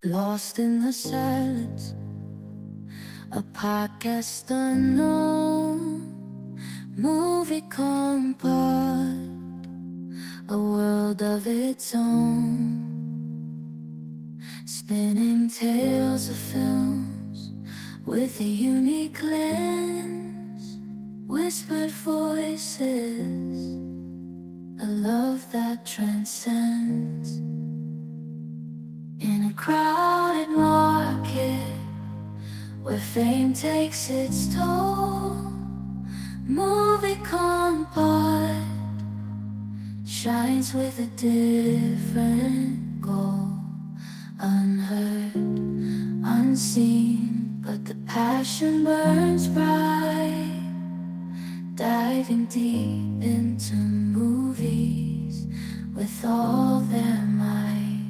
Lost in the silence, a podcast unknown, movie compart, a world of its own, spinning tales of films with a unique lens, whispered voices, a love that transcends. In a crowded market where fame takes its toll, movie compart shines with a different goal. Unheard, unseen, but the passion burns bright. Diving deep into movies with all their might.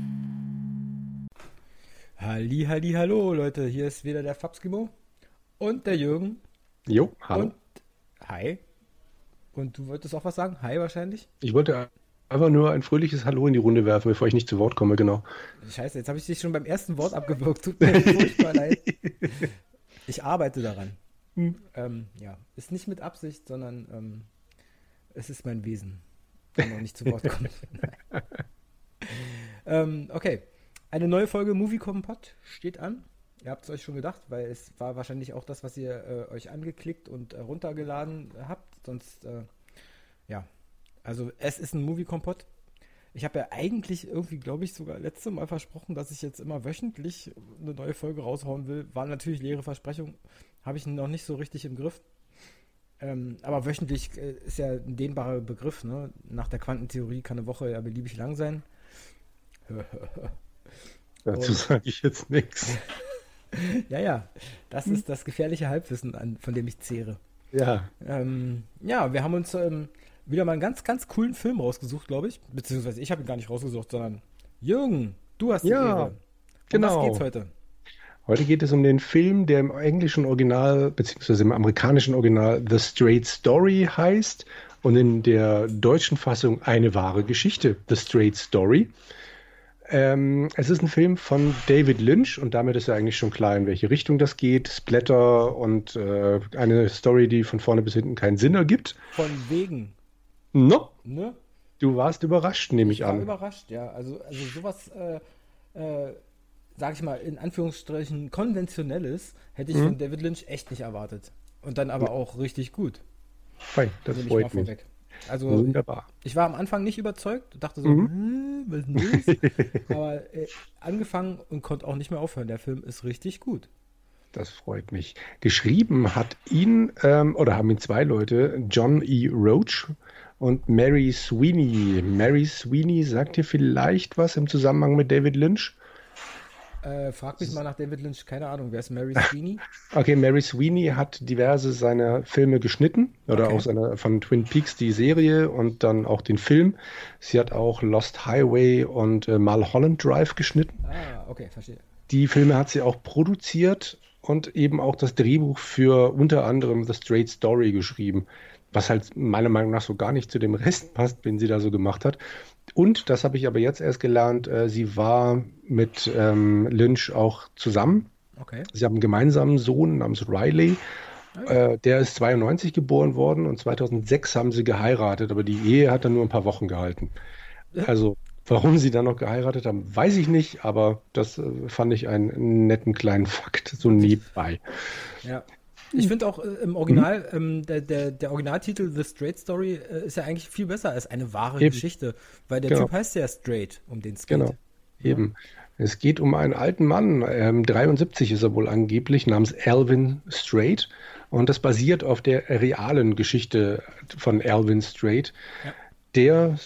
Hallo Leute, hier ist wieder der Fabskimo und der Jürgen. Jo, hallo. Und hi. Und du wolltest auch was sagen? Hi wahrscheinlich? Ich wollte einfach nur ein fröhliches Hallo in die Runde werfen, bevor ich nicht zu Wort komme, genau. Scheiße, jetzt habe ich dich schon beim ersten Wort abgewürgt. Tut mir furchtbar leid. Ich arbeite daran. Ja, ist nicht mit Absicht, sondern es ist mein Wesen, wenn man nicht zu Wort kommt. Okay. Eine neue Folge Movie Kompott steht an. Ihr habt es euch schon gedacht, weil es war wahrscheinlich auch das, was ihr euch angeklickt und runtergeladen habt. Sonst, ja. Also es ist ein Movie Kompott. Ich habe ja eigentlich irgendwie, glaube ich, sogar letztes Mal versprochen, dass ich jetzt immer wöchentlich eine neue Folge raushauen will. War natürlich leere Versprechung. Habe ich noch nicht so richtig im Griff. Aber wöchentlich ist ja ein dehnbarer Begriff. Ne? Nach der Quantentheorie kann eine Woche ja beliebig lang sein. Dazu sage ich jetzt nichts. Ja, das ist das gefährliche Halbwissen, von dem ich zehre. Ja. Ja, wir haben uns wieder mal einen ganz, ganz coolen Film rausgesucht, glaube ich. Beziehungsweise ich habe ihn gar nicht rausgesucht, sondern Jürgen, du hast die Ehre. Genau. Was geht's heute? Heute geht es um den Film, der im englischen Original, beziehungsweise im amerikanischen Original The Straight Story heißt und in der deutschen Fassung Eine wahre Geschichte, The Straight Story. Es ist ein Film von David Lynch und damit ist ja eigentlich schon klar, in welche Richtung das geht. Splatter und eine Story, die von vorne bis hinten keinen Sinn ergibt. Von wegen. No. Ne? Du warst überrascht, nehme ich an. Ich war überrascht, ja. Also sowas, sag ich mal, in Anführungsstrichen konventionelles, hätte ich von David Lynch echt nicht erwartet. Und dann aber auch richtig gut. Fein, das freut mich. Vorweg. Also, wunderbar. Ich war am Anfang nicht überzeugt, dachte so, was ist denn das? Aber angefangen und konnte auch nicht mehr aufhören. Der Film ist richtig gut. Das freut mich. Geschrieben hat ihn, oder haben ihn zwei Leute, John E. Roach und Mary Sweeney. Mary Sweeney sagt dir vielleicht was im Zusammenhang mit David Lynch? Frag mich mal nach David Lynch, keine Ahnung, wer ist Mary Sweeney? Okay, Mary Sweeney hat diverse seiner Filme geschnitten oder auch von Twin Peaks die Serie und dann auch den Film. Sie hat auch Lost Highway und Mulholland Drive geschnitten. Ah, okay, verstehe. Die Filme hat sie auch produziert und eben auch das Drehbuch für unter anderem The Straight Story geschrieben, was halt meiner Meinung nach so gar nicht zu dem Rest passt, den sie da so gemacht hat. Und, das habe ich aber jetzt erst gelernt, sie war mit Lynch auch zusammen. Okay. Sie haben einen gemeinsamen Sohn namens Riley. Der ist 92 geboren worden und 2006 haben sie geheiratet, aber die Ehe hat dann nur ein paar Wochen gehalten. Also, warum sie dann noch geheiratet haben, weiß ich nicht, aber das fand ich einen netten kleinen Fakt, so nebenbei. Ja. Ich finde auch im Original, der Originaltitel The Straight Story ist ja eigentlich viel besser als eine wahre Geschichte, weil der Typ heißt ja Straight, um den es geht. Genau, eben. Es geht um einen alten Mann, 73 ist er wohl angeblich, namens Alvin Straight und das basiert auf der realen Geschichte von Alvin Straight, der,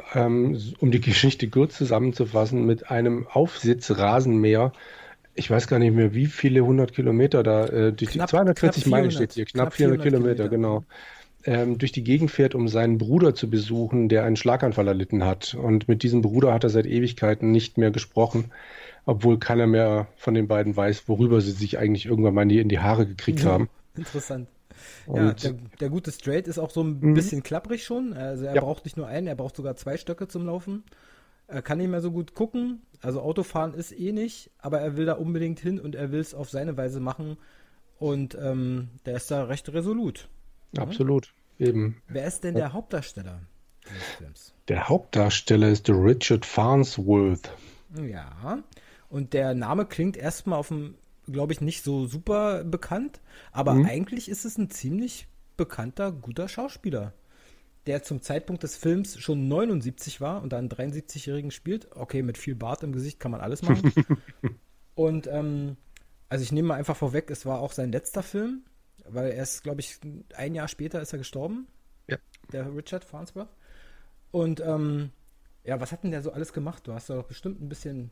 um die Geschichte kurz zusammenzufassen, mit einem Aufsitzrasenmäher, ich weiß gar nicht mehr, wie viele 100 Kilometer da, die 240 Meilen steht hier, knapp 400 Kilometer, genau, durch die Gegend fährt, um seinen Bruder zu besuchen, der einen Schlaganfall erlitten hat. Und mit diesem Bruder hat er seit Ewigkeiten nicht mehr gesprochen, obwohl keiner mehr von den beiden weiß, worüber sie sich eigentlich irgendwann mal in die Haare gekriegt haben. Interessant. Und ja, der gute Straight ist auch so ein bisschen klapprig schon. Also er braucht nicht nur einen, er braucht sogar zwei Stöcke zum Laufen. Er kann nicht mehr so gut gucken, also Autofahren ist eh nicht, aber er will da unbedingt hin und er will es auf seine Weise machen und der ist da recht resolut. Absolut. Eben. Wer ist denn der Hauptdarsteller dieses Films? Der Hauptdarsteller ist der Richard Farnsworth. Ja, und der Name klingt erstmal auf dem, glaube ich, nicht so super bekannt, aber eigentlich ist es ein ziemlich bekannter, guter Schauspieler, der zum Zeitpunkt des Films schon 79 war und einen 73-Jährigen spielt. Okay, mit viel Bart im Gesicht kann man alles machen. Und also ich nehme mal einfach vorweg, es war auch sein letzter Film, weil er ist, glaube ich, ein Jahr später ist er gestorben, Ja. der Richard Farnsworth. Und ja, was hat denn der so alles gemacht? Du hast doch bestimmt ein bisschen...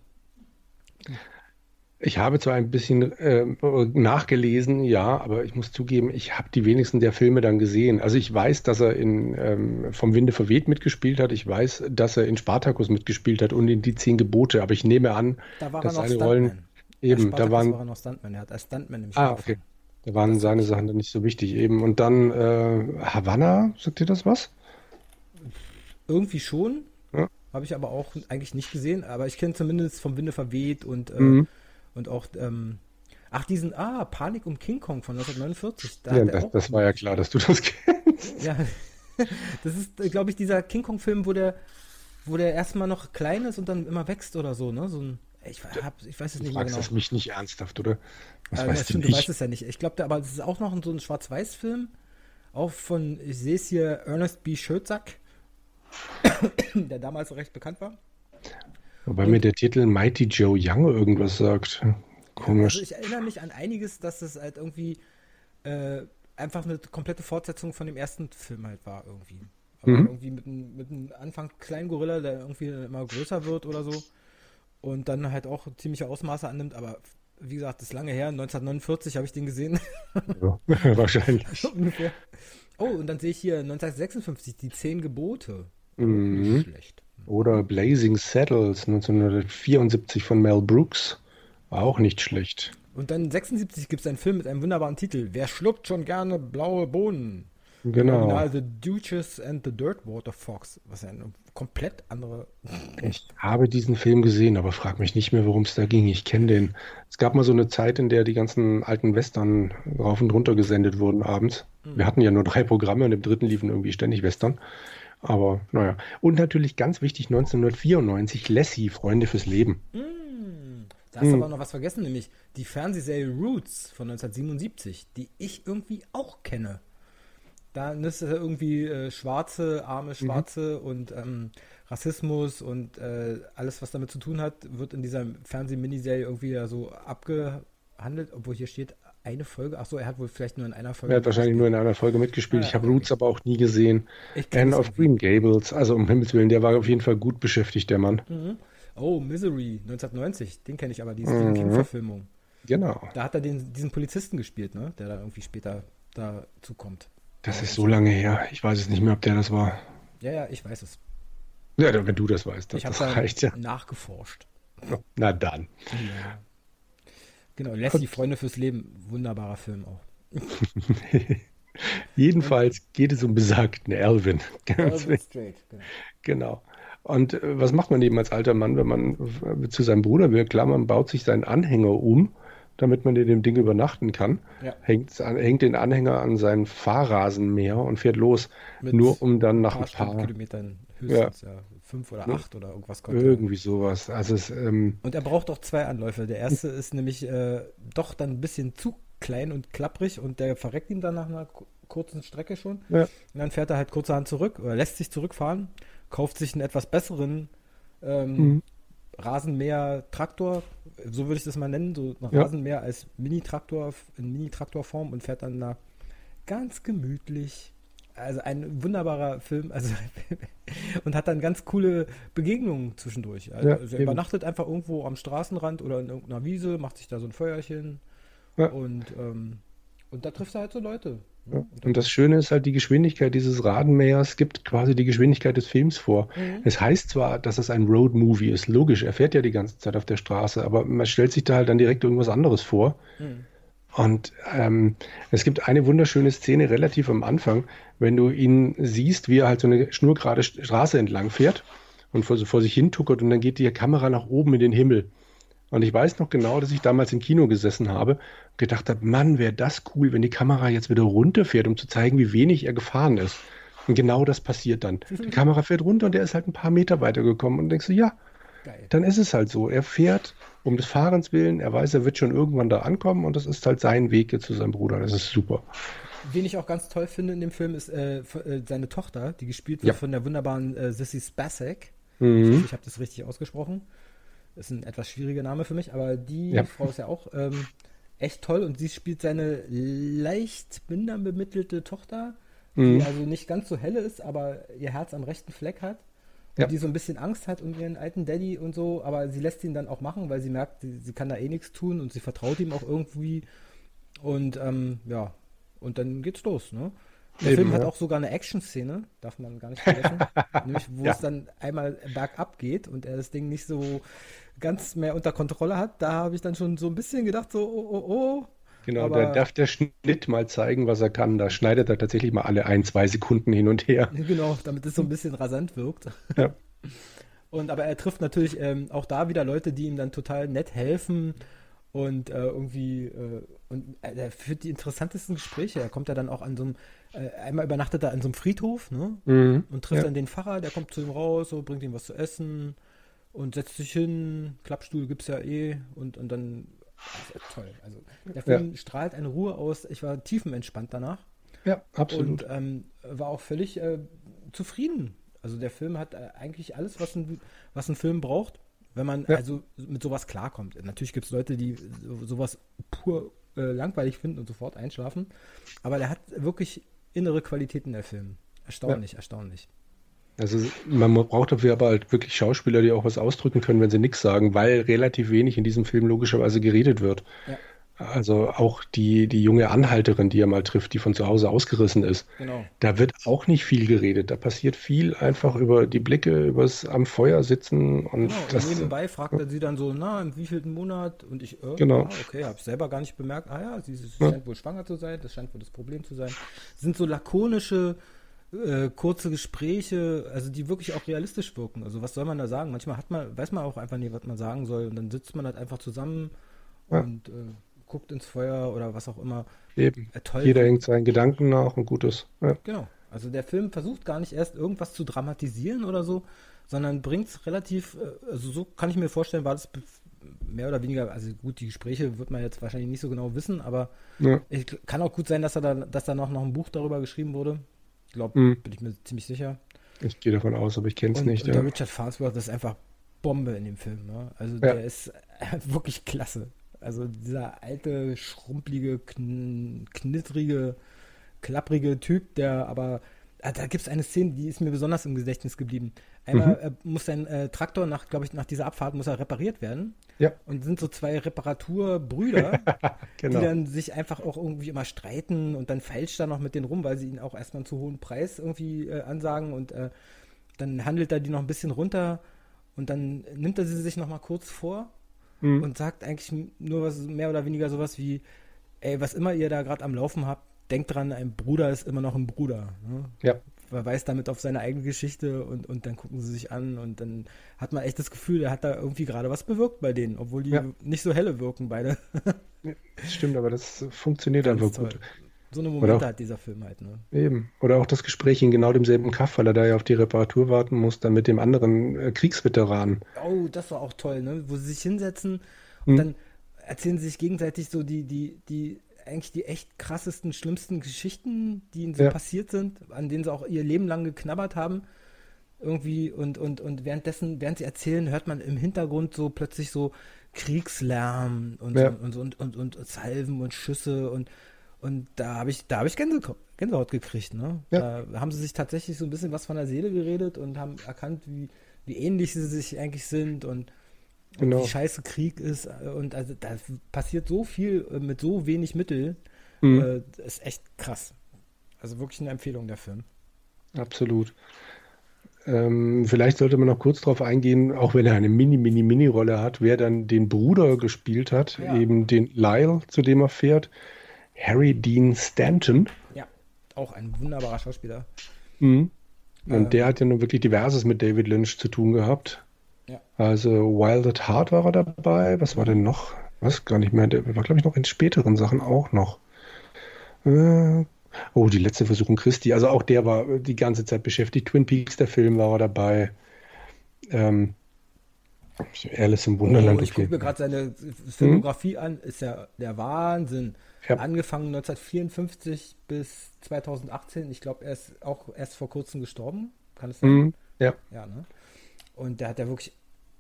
Ich habe zwar ein bisschen nachgelesen, ja, aber ich muss zugeben, ich habe die wenigsten der Filme dann gesehen. Also ich weiß, dass er in Vom Winde verweht mitgespielt hat. Ich weiß, dass er in Spartacus mitgespielt hat und in Die 10 Gebote. Aber ich nehme an, Da war dass er noch seine Stuntman. Rollen eben, da Spartacus waren, war er noch Stuntman. Er hat als Stuntman im Spiel okay, angefangen. da waren seine Sachen dann nicht so wichtig eben. Und dann Havanna, sagt dir das was? Irgendwie schon. Ja. Habe ich aber auch eigentlich nicht gesehen. Aber ich kenne zumindest Vom Winde verweht und auch diesen Panik um King Kong von 1949. Da Ja, hat er auch das war ja klar, dass du das kennst. Ja, das ist, glaube ich, dieser King Kong-Film, wo der erstmal noch klein ist und dann immer wächst oder so, ne? So ein, ich weiß es Du nicht mehr fragst genau. das mich nicht ernsthaft, oder? Das Ja, weißt du stimmt, du weißt nicht. es ja nicht. Ich glaube, aber es ist auch noch so ein Schwarz-Weiß-Film, auch von, ich sehe es hier, Ernest B. Schötzack, der damals recht bekannt war. Wobei mir der Titel Mighty Joe Young irgendwas sagt. Also Komisch. ich erinnere mich an einiges, dass es halt irgendwie einfach eine komplette Fortsetzung von dem ersten Film halt war irgendwie. Aber irgendwie mit einem Anfang kleinen Gorilla, der irgendwie immer größer wird oder so und dann halt auch ziemliche Ausmaße annimmt, aber wie gesagt, das ist lange her, 1949 habe ich den gesehen, Ja, wahrscheinlich. ungefähr. Oh, und dann sehe ich hier 1956, die 10 Gebote. Mhm. Nicht schlecht. Oder Blazing Saddles 1974 von Mel Brooks. War auch nicht schlecht. Und dann 76 gibt es einen Film mit einem wunderbaren Titel. Wer schluckt schon gerne blaue Bohnen? Im Genau. Original The Duchess and the Dirtwater Fox. Was ja eine komplett andere... Ich habe diesen Film gesehen, aber frag mich nicht mehr, worum es da ging. Ich kenne den. Es gab mal so eine Zeit, in der die ganzen alten Western rauf und runter gesendet wurden abends. Wir hatten ja nur 3 Programme und im dritten liefen irgendwie ständig Western. Aber naja. Und natürlich ganz wichtig, 1994 Lassie, Freunde fürs Leben. Da hast du aber noch was vergessen, nämlich die Fernsehserie Roots von 1977, die ich irgendwie auch kenne. Da ist ja irgendwie arme Schwarze und Rassismus und alles, was damit zu tun hat, wird in dieser Fernseh-Miniserie irgendwie ja so abgehandelt, obwohl hier steht eine Folge. Achso, er hat wohl vielleicht nur in einer Folge Er hat wahrscheinlich nur in einer Folge mitgespielt. Ah, Ich habe okay. Roots aber auch nie gesehen. Ich kenn Anne es of irgendwie. Green Gables, also um Himmels Willen, der war auf jeden Fall gut beschäftigt, der Mann. Oh, Misery, 1990, den kenne ich aber, die Stephen King-Verfilmung. Genau. Da hat er diesen Polizisten gespielt, ne? Der da irgendwie später dazu kommt. Das ist so lange her. Ich weiß es nicht mehr, ob der das war. Ja, ich weiß es. Ja, wenn du das weißt, Ich habe das reicht ja. nachgeforscht. Na dann. Ja. Genau, Lassie, Freunde fürs Leben, wunderbarer Film auch. Jedenfalls geht es um besagten Alvin. Ganz wichtig. Straight, genau. Genau. Und was macht man eben als alter Mann, wenn man zu seinem Bruder will? Klar, man baut sich seinen Anhänger um, damit man in dem Ding übernachten kann. Ja. Hängt den Anhänger an seinen Fahrrasenmäher und fährt los. Mit Nur um dann nach Ein ein paar paar, Stundenkilometern höchstens, ja. 5 oder 8 oder irgendwas kommt. irgendwie sowas. Also Und er braucht auch 2 Anläufe. Der erste ist nämlich doch dann ein bisschen zu klein und klapprig und der verreckt ihm dann nach einer kurzen Strecke schon. ja, Und dann fährt er halt kurzerhand zurück oder lässt sich zurückfahren, kauft sich einen etwas besseren Rasenmäher-Traktor, so würde ich das mal nennen, so ein Ja. Rasenmäher als Mini-Traktor in Mini-Traktorform und fährt dann da ganz gemütlich. Also ein wunderbarer Film, also und hat dann ganz coole Begegnungen zwischendurch. Also, Ja, er eben. übernachtet einfach irgendwo am Straßenrand oder in irgendeiner Wiese, macht sich da so ein Feuerchen Ja. und da trifft er halt so Leute. ja. Und das Schöne ist halt, die Geschwindigkeit dieses Rasenmähers gibt quasi die Geschwindigkeit des Films vor. Es heißt zwar, dass es ein Road-Movie ist, logisch, er fährt ja die ganze Zeit auf der Straße, aber man stellt sich da halt dann direkt irgendwas anderes vor. Und es gibt eine wunderschöne Szene relativ am Anfang, wenn du ihn siehst, wie er halt so eine schnurgerade Straße entlang fährt und vor sich hin tuckert und dann geht die Kamera nach oben in den Himmel. Und ich weiß noch genau, dass ich damals im Kino gesessen habe und gedacht habe, Mann, wäre das cool, wenn die Kamera jetzt wieder runterfährt, um zu zeigen, wie wenig er gefahren ist. Und genau das passiert dann. Die Kamera fährt runter und der ist halt ein paar Meter weitergekommen und denkst du, ja, Geil. dann ist es halt so. Er fährt um des Fahrens willen, er weiß, er wird schon irgendwann da ankommen und das ist halt sein Weg jetzt zu seinem Bruder. Das ist super. Wen ich auch ganz toll finde in dem Film ist seine Tochter, die gespielt wird von der wunderbaren Sissy Spacek. Ich hoffe, ich habe das richtig ausgesprochen. Das ist ein etwas schwieriger Name für mich, aber die Frau ist ja auch echt toll und sie spielt seine leicht minder bemittelte Tochter, die also nicht ganz so helle ist, aber ihr Herz am rechten Fleck hat. Und die so ein bisschen Angst hat um ihren alten Daddy und so, aber sie lässt ihn dann auch machen, weil sie merkt, sie kann da eh nichts tun und sie vertraut ihm auch irgendwie. Und und dann geht's los, ne? Der Film hat auch sogar eine Action-Szene, darf man gar nicht vergessen, nämlich wo es dann einmal bergab geht und er das Ding nicht so ganz mehr unter Kontrolle hat. Da habe ich dann schon so ein bisschen gedacht, so, oh. Genau, Aber, da darf der Schnitt mal zeigen, was er kann. Da schneidet er tatsächlich mal alle 1-2 Sekunden hin und her. Genau, damit es so ein bisschen rasant wirkt. Ja. Aber er trifft natürlich auch da wieder Leute, die ihm dann total nett helfen und er führt die interessantesten Gespräche. Er kommt ja dann auch an so einem, einmal übernachtet er an so einem Friedhof, ne? Und trifft dann den Pfarrer, der kommt zu ihm raus, so, bringt ihm was zu essen und setzt sich hin, Klappstuhl gibt's ja eh und dann das ist toll. Also der Film strahlt eine Ruhe aus. Ich war tiefenentspannt danach. Ja, absolut. Und war auch völlig zufrieden. Also der Film hat eigentlich alles, was ein Film braucht, wenn man also mit sowas klarkommt. Natürlich gibt es Leute, die sowas pur langweilig finden und sofort einschlafen. Aber der hat wirklich innere Qualitäten, der Film. Erstaunlich. Also man braucht dafür aber halt wirklich Schauspieler, die auch was ausdrücken können, wenn sie nichts sagen, weil relativ wenig in diesem Film logischerweise geredet wird. Ja. Also auch die junge Anhalterin, die er mal trifft, die von zu Hause ausgerissen ist. Genau. Da wird auch nicht viel geredet. Da passiert viel einfach über die Blicke, übers am Feuer sitzen und Genau, das. und nebenbei fragt er sie dann so, im wievielten Monat? Und ich, Genau. Okay, habe selber gar nicht bemerkt. Sie scheint wohl schwanger zu sein, das scheint wohl das Problem zu sein. Das sind so lakonische, kurze Gespräche, also die wirklich auch realistisch wirken. Also was soll man da sagen? Manchmal weiß man auch einfach nicht, was man sagen soll und dann sitzt man halt einfach zusammen und guckt ins Feuer oder was auch immer. Eben. Toll. Jeder hängt seinen Gedanken nach und Gutes. Ja. Genau. Also der Film versucht gar nicht erst irgendwas zu dramatisieren oder so, sondern bringt es relativ, also so kann ich mir vorstellen, war das mehr oder weniger, also gut, die Gespräche wird man jetzt wahrscheinlich nicht so genau wissen, aber kann auch gut sein, dass da noch ein Buch darüber geschrieben wurde. Ich glaube, bin ich mir ziemlich sicher. Ich gehe davon aus, aber ich kenne es nicht. Und der Richard Farnsworth ist einfach Bombe in dem Film. Ne? Also der ist wirklich klasse. Also dieser alte, schrumpelige, knittrige, klapprige Typ, der aber, da gibt es eine Szene, die ist mir besonders im Gedächtnis geblieben. Einmal muss sein Traktor nach dieser Abfahrt muss er repariert werden. Ja. Und sind so zwei Reparaturbrüder, Genau. die dann sich einfach auch irgendwie immer streiten und dann feilscht er noch mit denen rum, weil sie ihn auch erstmal einen zu hohen Preis irgendwie ansagen und dann handelt er die noch ein bisschen runter und dann nimmt er sie sich noch mal kurz vor und sagt eigentlich nur was, mehr oder weniger sowas wie, ey, was immer ihr da gerade am Laufen habt, denkt dran, ein Bruder ist immer noch ein Bruder. Ne? Ja. Verweist damit auf seine eigene Geschichte und dann gucken sie sich an und dann hat man echt das Gefühl, er hat da irgendwie gerade was bewirkt bei denen, obwohl die nicht so helle wirken beide. Das stimmt, aber das funktioniert einfach toll. gut. So eine Momente hat dieser Film halt. Ne? Eben. Oder auch das Gespräch in genau demselben Kaff, weil er da ja auf die Reparatur warten muss, dann mit dem anderen Kriegsveteranen. Oh, das war auch toll, ne? Wo sie sich hinsetzen und dann erzählen sie sich gegenseitig so eigentlich die echt krassesten, schlimmsten Geschichten, die ihnen so passiert sind, an denen sie auch ihr Leben lang geknabbert haben. Irgendwie und währenddessen, während sie erzählen, hört man im Hintergrund so plötzlich so Kriegslärm und Salven und Schüsse und da habe ich Gänsehaut gekriegt, ne? Ja. Da haben sie sich tatsächlich so ein bisschen was von der Seele geredet und haben erkannt, wie ähnlich sie sich eigentlich sind und wie scheiße Krieg ist und also da passiert so viel mit so wenig Mittel, das ist echt krass. Also wirklich eine Empfehlung, der Film. Absolut. Vielleicht sollte man noch kurz darauf eingehen, auch wenn er eine Mini-Rolle hat, wer dann den Bruder gespielt hat, eben den Lyle, zu dem er fährt, Harry Dean Stanton. Ja, auch ein wunderbarer Schauspieler. Und der hat ja nun wirklich Diverses mit David Lynch zu tun gehabt. Ja. Also Wild at Heart war er dabei. Was war denn noch? Weiß gar nicht mehr. Der war, glaube ich, noch in späteren Sachen auch noch. Oh, die letzte Versuchung Christi. Also auch der war die ganze Zeit beschäftigt. Twin Peaks, der Film, war er dabei. Alice im Wunderland. Ich gucke mir gerade seine Filmografie an. Ist ja der Wahnsinn. Ja. Angefangen 1954 bis 2018. Ich glaube, er ist auch erst vor kurzem gestorben. Kann es sein? Ja. Ja, ne? Und der hat ja wirklich,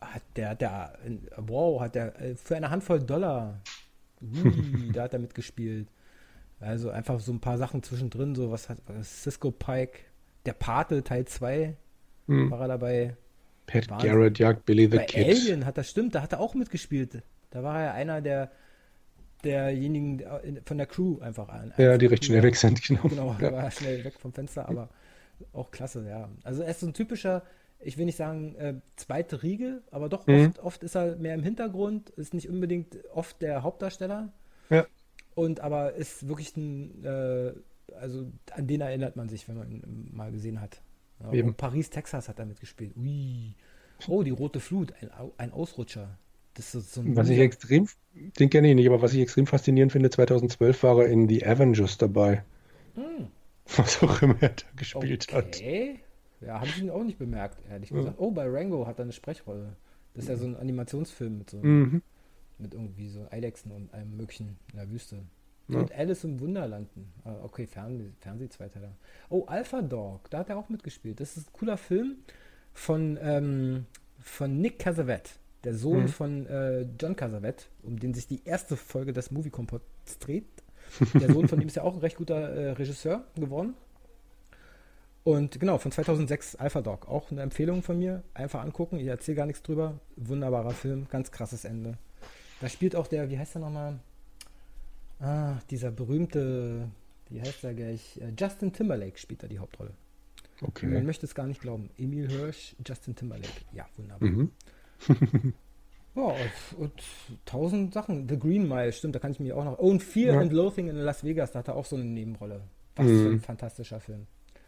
hat der für eine Handvoll $, da hat er mitgespielt. Also einfach so ein paar Sachen zwischendrin, so was hat Cisco Pike, der Pate Teil 2 war er dabei. Pat Wahnsinn. Garrett jagt Billy the Bei Kid. Alien da hat er auch mitgespielt. Da war er ja einer derjenigen von der Crew einfach an. Ja, die recht schnell weg sind, genau. Genau, da war er schnell weg vom Fenster, aber auch klasse, ja. Also er ist so ein typischer, ich will nicht sagen zweite Riege, aber doch oft ist er mehr im Hintergrund, ist nicht unbedingt oft der Hauptdarsteller. Ja. Aber ist wirklich also an den erinnert man sich, wenn man ihn mal gesehen hat. Ja, Eben. und Paris, Texas hat er mitgespielt. Ui. Oh, die rote Flut, ein Ausrutscher. Das ist so ein Den kenne ich nicht, aber was ich extrem faszinierend finde, 2012 war er in The Avengers dabei. Was auch immer er da gespielt hat. Okay. Ja, habe ich ihn auch nicht bemerkt, ehrlich gesagt. Oh, bei Rango hat er eine Sprechrolle. Das ist ja so ein Animationsfilm mit mit irgendwie so Eidechsen und allem möglichen in der Wüste. Ja. Und Alice im Wunderlanden. Okay, Fernseh-Zweiteiler. Oh, Alpha Dog, da hat er auch mitgespielt. Das ist ein cooler Film von Nick Cassavet, der Sohn von John Cassavet, um den sich die erste Folge des Movie Kompots dreht. Der Sohn von ihm ist ja auch ein recht guter Regisseur geworden. Und genau, von 2006 Alpha Dog. Auch eine Empfehlung von mir. Einfach angucken. Ich erzähle gar nichts drüber. Wunderbarer Film. Ganz krasses Ende. Da spielt auch wie heißt der nochmal? Dieser berühmte, wie heißt der gleich? Justin Timberlake spielt da die Hauptrolle. Okay. Man möchte es gar nicht glauben. Emil Hirsch, Justin Timberlake. Ja, wunderbar. Ja, und 1000 Sachen. The Green Mile, stimmt, da kann ich mich auch noch. Oh, und Fear and Loathing in Las Vegas, da hat er auch so eine Nebenrolle. Was für ein fantastischer Film.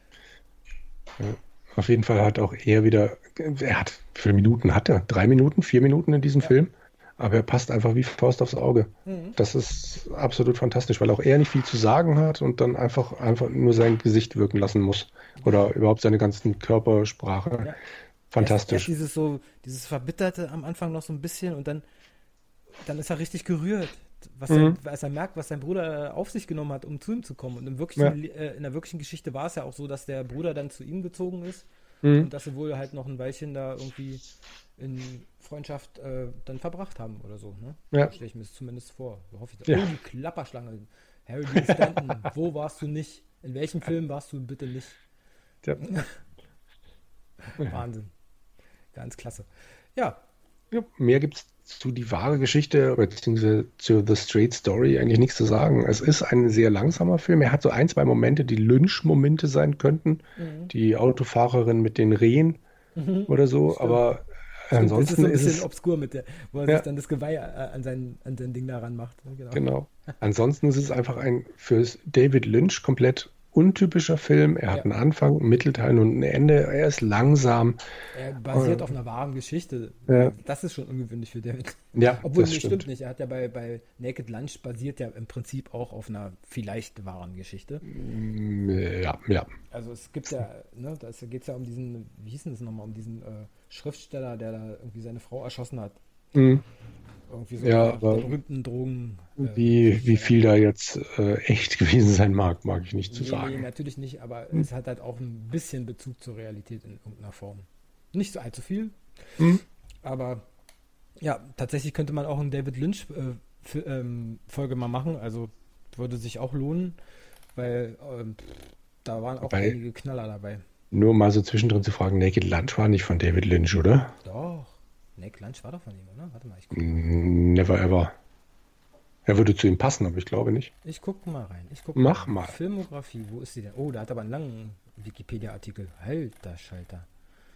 Ja, auf jeden Fall hat auch er wieder, wie viele Minuten hat er? 3 Minuten, 4 Minuten in diesem Film? Aber er passt einfach wie Faust aufs Auge. Das ist absolut fantastisch, weil auch er nicht viel zu sagen hat und dann einfach nur sein Gesicht wirken lassen muss. Oder überhaupt seine ganzen Körpersprache. Ja. Fantastisch. Erst dieses Verbitterte am Anfang noch so ein bisschen und dann ist er richtig gerührt. Als er merkt, was sein Bruder auf sich genommen hat, um zu ihm zu kommen. Und in der wirklichen Geschichte war es ja auch so, dass der Bruder dann zu ihm gezogen ist und dass sie wohl halt noch ein Weilchen da irgendwie in Freundschaft dann verbracht haben oder so. Ne? Ja. Stelle ich mir das zumindest vor. So hoffe ich. Ja. Oh, die Klapperschlange. Harry Dean Stanton. Wo warst du nicht? In welchem Film warst du bitte nicht? Ja. Wahnsinn. Ganz klasse. Ja. Ja, mehr gibt es zu die wahre Geschichte beziehungsweise zu The Straight Story eigentlich nichts zu sagen. Es ist ein sehr langsamer Film. Er hat so 1, 2 Momente, die Lynch-Momente sein könnten. Die Autofahrerin mit den Rehen oder so. Stimmt. Aber ansonsten das ist so ein ist bisschen es obskur wo er sich dann das Geweih an sein Ding daran macht. genau. Ansonsten ist es einfach ein für David Lynch komplett untypischer Film. Er hat einen Anfang, einen Mittelteil und ein Ende. Er ist langsam. Er basiert auf einer wahren Geschichte. Ja. Das ist schon ungewöhnlich für David. Ja, Obwohl, das stimmt nicht. Er hat ja bei Naked Lunch basiert ja im Prinzip auch auf einer vielleicht wahren Geschichte. Ja. Also es gibt ja, ne, da geht es ja um diesen, wie hieß denn das nochmal, um diesen Schriftsteller, der da irgendwie seine Frau erschossen hat. Irgendwie so Ja, der aber berühmten Drogen. Wie viel da jetzt echt gewesen sein mag ich nicht zu Nee, sagen. natürlich nicht, aber es hat halt auch ein bisschen Bezug zur Realität in irgendeiner Form. Nicht so allzu viel, aber ja, tatsächlich könnte man auch einen David Lynch Folge mal machen, also würde sich auch lohnen, weil da waren auch einige Knaller dabei. Nur mal so zwischendrin zu fragen, Naked Lunch war nicht von David Lynch, oder? Doch, Naked Lunch war doch von ihm, oder? Warte mal, ich gucke. Never ever. Er würde zu ihm passen, aber ich glaube nicht. Ich gucke mal rein. Mach mal. Filmografie, wo ist sie denn? Oh, da hat aber einen langen Wikipedia-Artikel. Alter Schalter.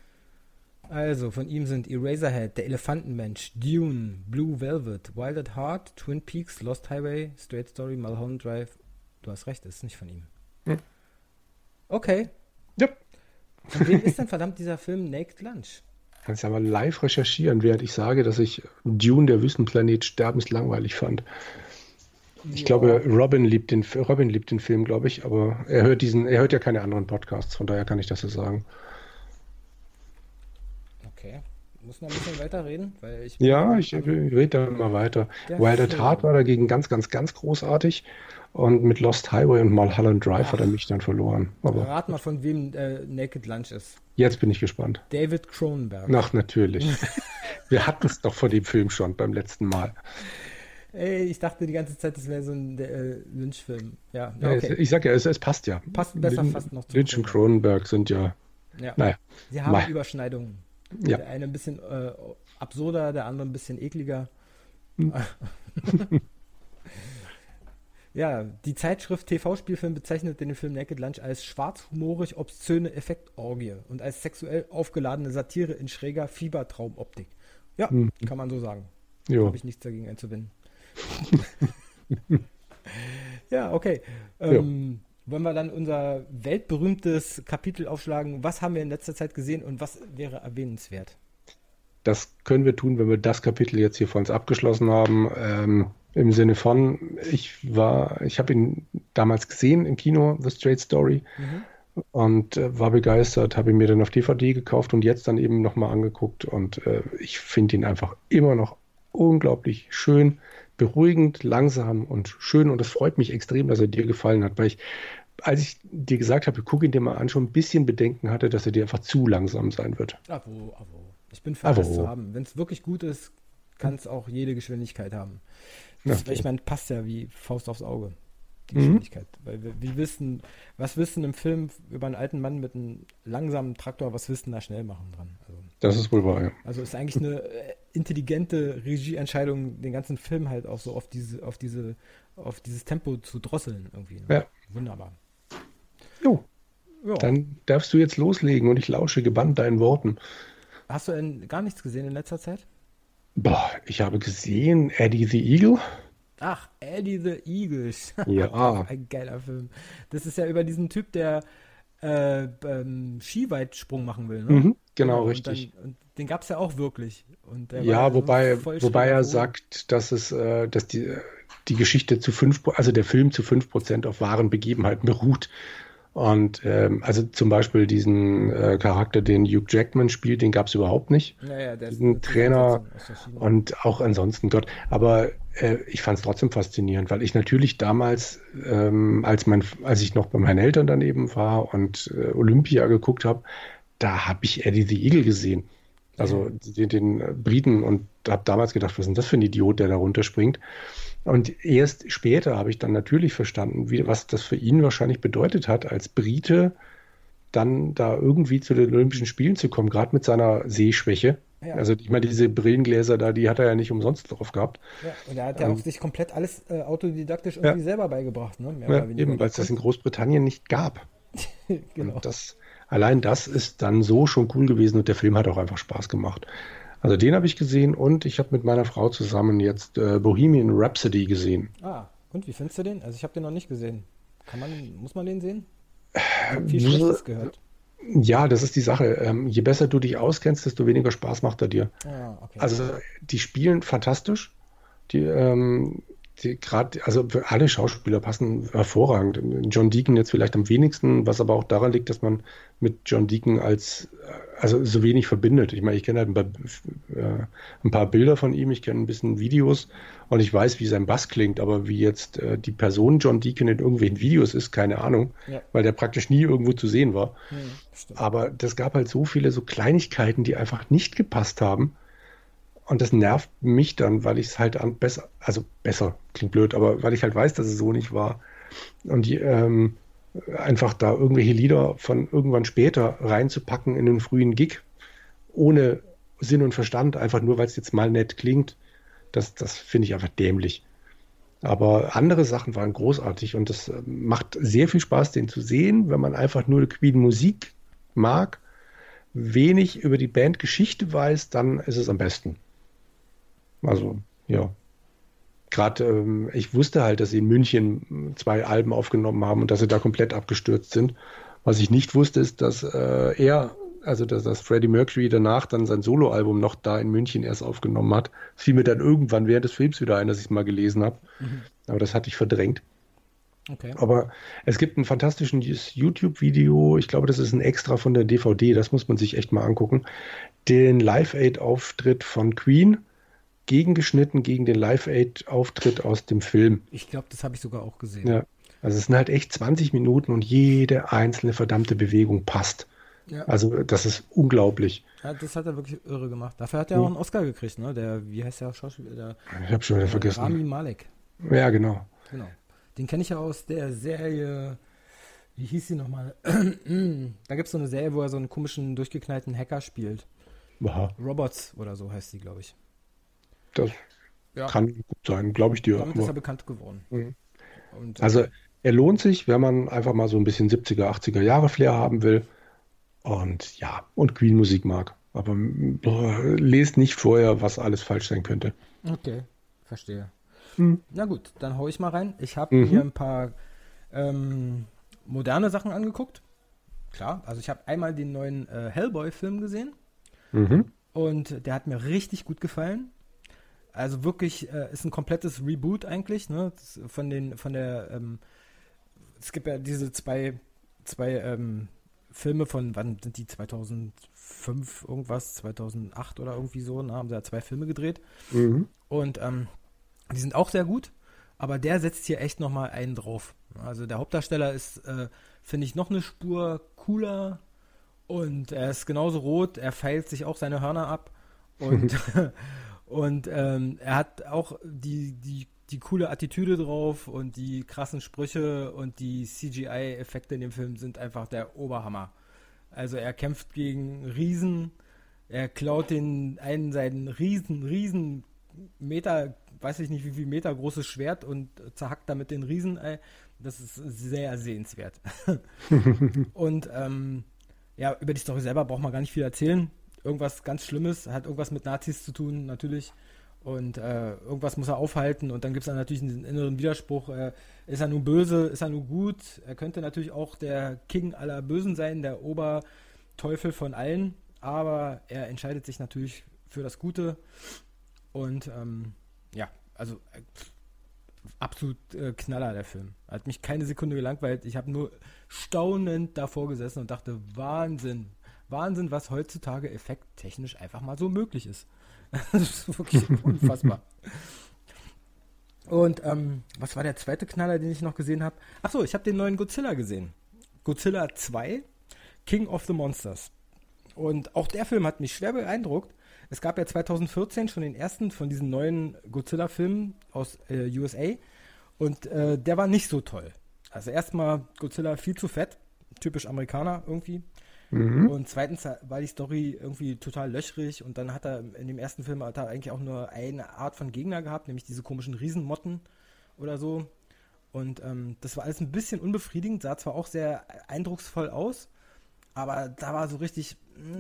Also, von ihm sind Eraserhead, Der Elefantenmensch, Dune, Blue Velvet, Wild at Heart, Twin Peaks, Lost Highway, Straight Story, Mulholland Drive. Du hast recht, ist nicht von ihm. Okay. Ja. Von wem ist denn verdammt dieser Film Naked Lunch? Kannst ja mal live recherchieren, während ich sage, dass ich Dune, der Wüstenplanet, sterbenslangweilig fand. Ich glaube, Robin liebt den Film, glaube ich, aber er hört ja keine anderen Podcasts, von daher kann ich das so sagen. Okay. Muss noch ein bisschen weiterreden, weil ich. Ja, ich rede da mal weiter. Wild at Heart war dagegen ganz, ganz, ganz großartig und mit Lost Highway und Mulholland Drive hat er mich dann verloren. Aber rat mal, von wem Naked Lunch ist. jetzt bin ich gespannt. David Cronenberg. Ach, natürlich. Wir hatten es doch vor dem Film schon beim letzten Mal. Ey, ich dachte die ganze Zeit, das wäre so ein Lynch-Film. Ja, okay. Ich sag ja, es passt ja. Passt besser fast noch zu Lynch und Cronenberg sind ja, naja. Sie haben Überschneidungen. Ja. Der eine ein bisschen absurder, der andere ein bisschen ekliger. Ja, die Zeitschrift TV-Spielfilm bezeichnet den Film Naked Lunch als schwarzhumorig obszöne Effektorgie und als sexuell aufgeladene Satire in schräger Fiebertraumoptik. Ja, kann man so sagen. Habe ich nichts dagegen einzuwenden. Ja, okay. Wollen wir dann unser weltberühmtes Kapitel aufschlagen? Was haben wir in letzter Zeit gesehen und was wäre erwähnenswert? Das können wir tun, wenn wir das Kapitel jetzt hier vor uns abgeschlossen haben. Im Sinne von, ich habe ihn damals gesehen im Kino, The Straight Story, und war begeistert, habe ihn mir dann auf DVD gekauft und jetzt dann eben nochmal angeguckt und ich finde ihn einfach immer noch unglaublich schön, beruhigend, langsam und schön und es freut mich extrem, dass er dir gefallen hat, weil als ich dir gesagt habe, guck ihn dir mal an, schon ein bisschen Bedenken hatte, dass er dir einfach zu langsam sein wird. Avo. Ich bin für alles zu haben. Wenn es wirklich gut ist, kann es auch jede Geschwindigkeit haben. Ich meine, passt ja wie Faust aufs Auge, die Geschwindigkeit. Weil was willst du in einem Film über einen alten Mann mit einem langsamen Traktor, was willst du da schnell machen dran? Also, das ist wohl wahr, ja. Also ist eigentlich eine intelligente Regieentscheidung, den ganzen Film halt auch so auf dieses Tempo zu drosseln irgendwie. Ja. Wunderbar. Jo. Dann darfst du jetzt loslegen und ich lausche gebannt deinen Worten. Hast du denn gar nichts gesehen in letzter Zeit? Ich habe gesehen Eddie the Eagle. Ach, Eddie the Eagle. Ja. Ein geiler Film. Das ist ja über diesen Typ, der Skiweitsprung machen will, ne? Genau, richtig. Und den gab es ja auch wirklich. Und der ja, war wobei er sagt, dass die Geschichte also der Film zu 5% auf wahren Begebenheiten beruht. Und also zum Beispiel diesen Charakter, den Hugh Jackman spielt, den gab es überhaupt nicht. Diesen Trainer und auch ansonsten Gott. Aber ich fand es trotzdem faszinierend, weil ich natürlich damals, als ich noch bei meinen Eltern daneben war und Olympia geguckt habe, da habe ich Eddie the Eagle gesehen. Also den Briten und habe damals gedacht, was ist denn das für ein Idiot, der da runterspringt? Und erst später habe ich dann natürlich verstanden, was das für ihn wahrscheinlich bedeutet hat, als Brite dann da irgendwie zu den Olympischen Spielen zu kommen, gerade mit seiner Sehschwäche. Ja. Also ich meine, diese Brillengläser da, die hat er ja nicht umsonst drauf gehabt. Ja, und er hat ja auch sich komplett alles autodidaktisch irgendwie selber beigebracht. Ne? Eben, weil es das in Großbritannien nicht gab. Genau. Und allein das ist dann so schon cool gewesen und der Film hat auch einfach Spaß gemacht. Also den habe ich gesehen und ich habe mit meiner Frau zusammen jetzt Bohemian Rhapsody gesehen. Und wie findest du den? Also ich habe den noch nicht gesehen. Muss man den sehen? Ich habe viel Schlechtes gehört. Ja, das ist die Sache. Je besser du dich auskennst, desto weniger Spaß macht er dir. Okay. Also die spielen fantastisch. Also alle Schauspieler passen hervorragend. John Deacon jetzt vielleicht am wenigsten, was aber auch daran liegt, dass man mit John Deacon also so wenig verbindet. Ich meine, ich kenne halt ein paar Bilder von ihm, ich kenne ein bisschen Videos und ich weiß, wie sein Bass klingt, aber wie jetzt die Person John Deacon in irgendwelchen Videos ist, keine Ahnung, weil der praktisch nie irgendwo zu sehen war. Aber das gab halt so viele so Kleinigkeiten, die einfach nicht gepasst haben. Und das nervt mich dann, weil ich es halt besser, klingt blöd, aber weil ich halt weiß, dass es so nicht war. Und einfach da irgendwelche Lieder von irgendwann später reinzupacken in einen frühen Gig, ohne Sinn und Verstand, einfach nur, weil es jetzt mal nett klingt, das finde ich einfach dämlich. Aber andere Sachen waren großartig und das macht sehr viel Spaß, den zu sehen, wenn man einfach nur Queen Musik mag, wenig über die Bandgeschichte weiß, dann ist es am besten. Also, ja. Gerade, ich wusste halt, dass sie in München 2 Alben aufgenommen haben und dass sie da komplett abgestürzt sind. Was ich nicht wusste, ist, dass dass Freddie Mercury danach dann sein Soloalbum noch da in München erst aufgenommen hat. Das fiel mir dann irgendwann während des Films wieder ein, dass ich es mal gelesen habe. Aber das hatte ich verdrängt. Okay. Aber es gibt ein fantastisches YouTube-Video, ich glaube, das ist ein Extra von der DVD, das muss man sich echt mal angucken. Den Live-Aid-Auftritt von Queen, gegengeschnitten gegen den Live-Aid-Auftritt aus dem Film. Ich glaube, das habe ich sogar auch gesehen. Ja, also es sind halt echt 20 Minuten und jede einzelne verdammte Bewegung passt. Ja. Also das ist unglaublich. Ja, das hat er wirklich irre gemacht. Dafür hat er auch einen Oscar gekriegt, ne? Wie heißt der Schauspieler? Ich habe schon wieder vergessen. Rami Malek. Ja, genau. Genau. Den kenne ich ja aus der Serie, wie hieß sie nochmal? Da gibt es so eine Serie, wo er so einen komischen, durchgeknallten Hacker spielt. Aha. Robots oder so heißt die, glaube ich. Das kann gut sein, glaube ich dir. Damit ist er bekannt geworden. Und, also er lohnt sich, wenn man einfach mal so ein bisschen 70er, 80er Jahre Flair haben will und und Queen-Musik mag. Aber lest nicht vorher, was alles falsch sein könnte. Okay, verstehe. Na gut, dann hau ich mal rein. Ich habe mir ein paar moderne Sachen angeguckt. Klar, also ich habe einmal den neuen Hellboy-Film gesehen und der hat mir richtig gut gefallen. Also wirklich ist ein komplettes Reboot eigentlich, ne? Es gibt ja diese zwei Filme von, wann sind die, 2005 irgendwas, 2008 oder irgendwie so, ne? Haben sie ja 2 Filme gedreht. Und die sind auch sehr gut, aber der setzt hier echt nochmal einen drauf. Also der Hauptdarsteller ist, finde ich, noch eine Spur cooler und er ist genauso rot, er feilt sich auch seine Hörner ab und er hat auch die coole Attitüde drauf und die krassen Sprüche und die CGI-Effekte in dem Film sind einfach der Oberhammer. Also er kämpft gegen Riesen, er klaut seinen riesen Meter, weiß ich nicht wie viel Meter großes Schwert und zerhackt damit den Riesen. Das ist sehr sehenswert. Und über die Story selber braucht man gar nicht viel erzählen. Irgendwas ganz Schlimmes, hat irgendwas mit Nazis zu tun, natürlich. Und irgendwas muss er aufhalten und dann gibt es dann natürlich einen inneren Widerspruch. Ist er nun böse, ist er nun gut? Er könnte natürlich auch der King aller Bösen sein, der Oberteufel von allen, aber er entscheidet sich natürlich für das Gute. Und also absolut Knaller, der Film. Hat mich keine Sekunde gelangweilt. Ich habe nur staunend davor gesessen und dachte, Wahnsinn, was heutzutage effekttechnisch einfach mal so möglich ist. Das ist wirklich unfassbar. Und was war der zweite Knaller, den ich noch gesehen habe? Achso, ich habe den neuen Godzilla gesehen. Godzilla 2, King of the Monsters. Und auch der Film hat mich schwer beeindruckt. Es gab ja 2014 schon den ersten von diesen neuen Godzilla-Filmen aus USA und der war nicht so toll. Also erstmal Godzilla viel zu fett, typisch Amerikaner irgendwie. Und zweitens war die Story irgendwie total löchrig und dann hat er in dem ersten Film eigentlich auch nur eine Art von Gegner gehabt, nämlich diese komischen Riesenmotten oder so. Und das war alles ein bisschen unbefriedigend, sah zwar auch sehr eindrucksvoll aus, aber da war so richtig,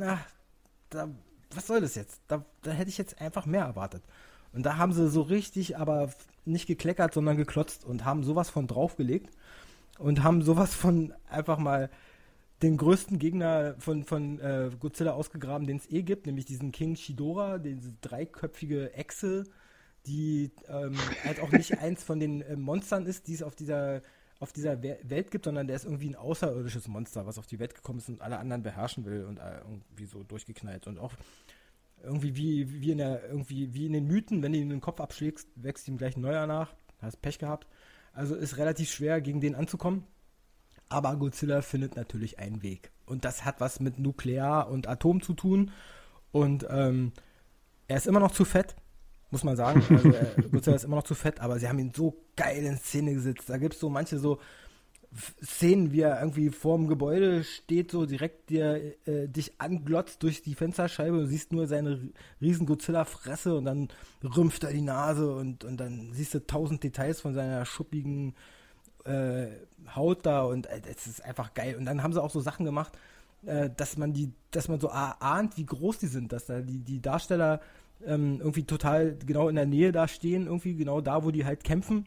was soll das jetzt? Da hätte ich jetzt einfach mehr erwartet. Und da haben sie so richtig, aber nicht gekleckert, sondern geklotzt und haben sowas von draufgelegt und haben sowas von einfach mal den größten Gegner von Godzilla ausgegraben, den es gibt, nämlich diesen King Ghidorah, diese dreiköpfige Echse, die halt auch nicht eins von den Monstern ist, die es auf dieser Welt gibt, sondern der ist irgendwie ein außerirdisches Monster, was auf die Welt gekommen ist und alle anderen beherrschen will und irgendwie so durchgeknallt und auch irgendwie wie in den Mythen, wenn du ihm den Kopf abschlägst, wächst ihm gleich ein neuer nach, hast Pech gehabt. Also ist relativ schwer, gegen den anzukommen. Aber Godzilla findet natürlich einen Weg. Und das hat was mit Nuklear und Atom zu tun. Und er ist immer noch zu fett, muss man sagen. Also Godzilla ist immer noch zu fett, aber sie haben ihn so geil in Szene gesetzt. Da gibt es so manche so Szenen, wie er irgendwie vorm Gebäude steht, so direkt dich anglotzt durch die Fensterscheibe. Du siehst nur seine riesen Godzilla-Fresse und dann rümpft er die Nase und dann siehst du 1000 Details von seiner schuppigen Haut da und es ist einfach geil. Und dann haben sie auch so Sachen gemacht, dass man so ahnt, wie groß die sind, dass da die Darsteller irgendwie total genau in der Nähe da stehen, irgendwie genau da, wo die halt kämpfen.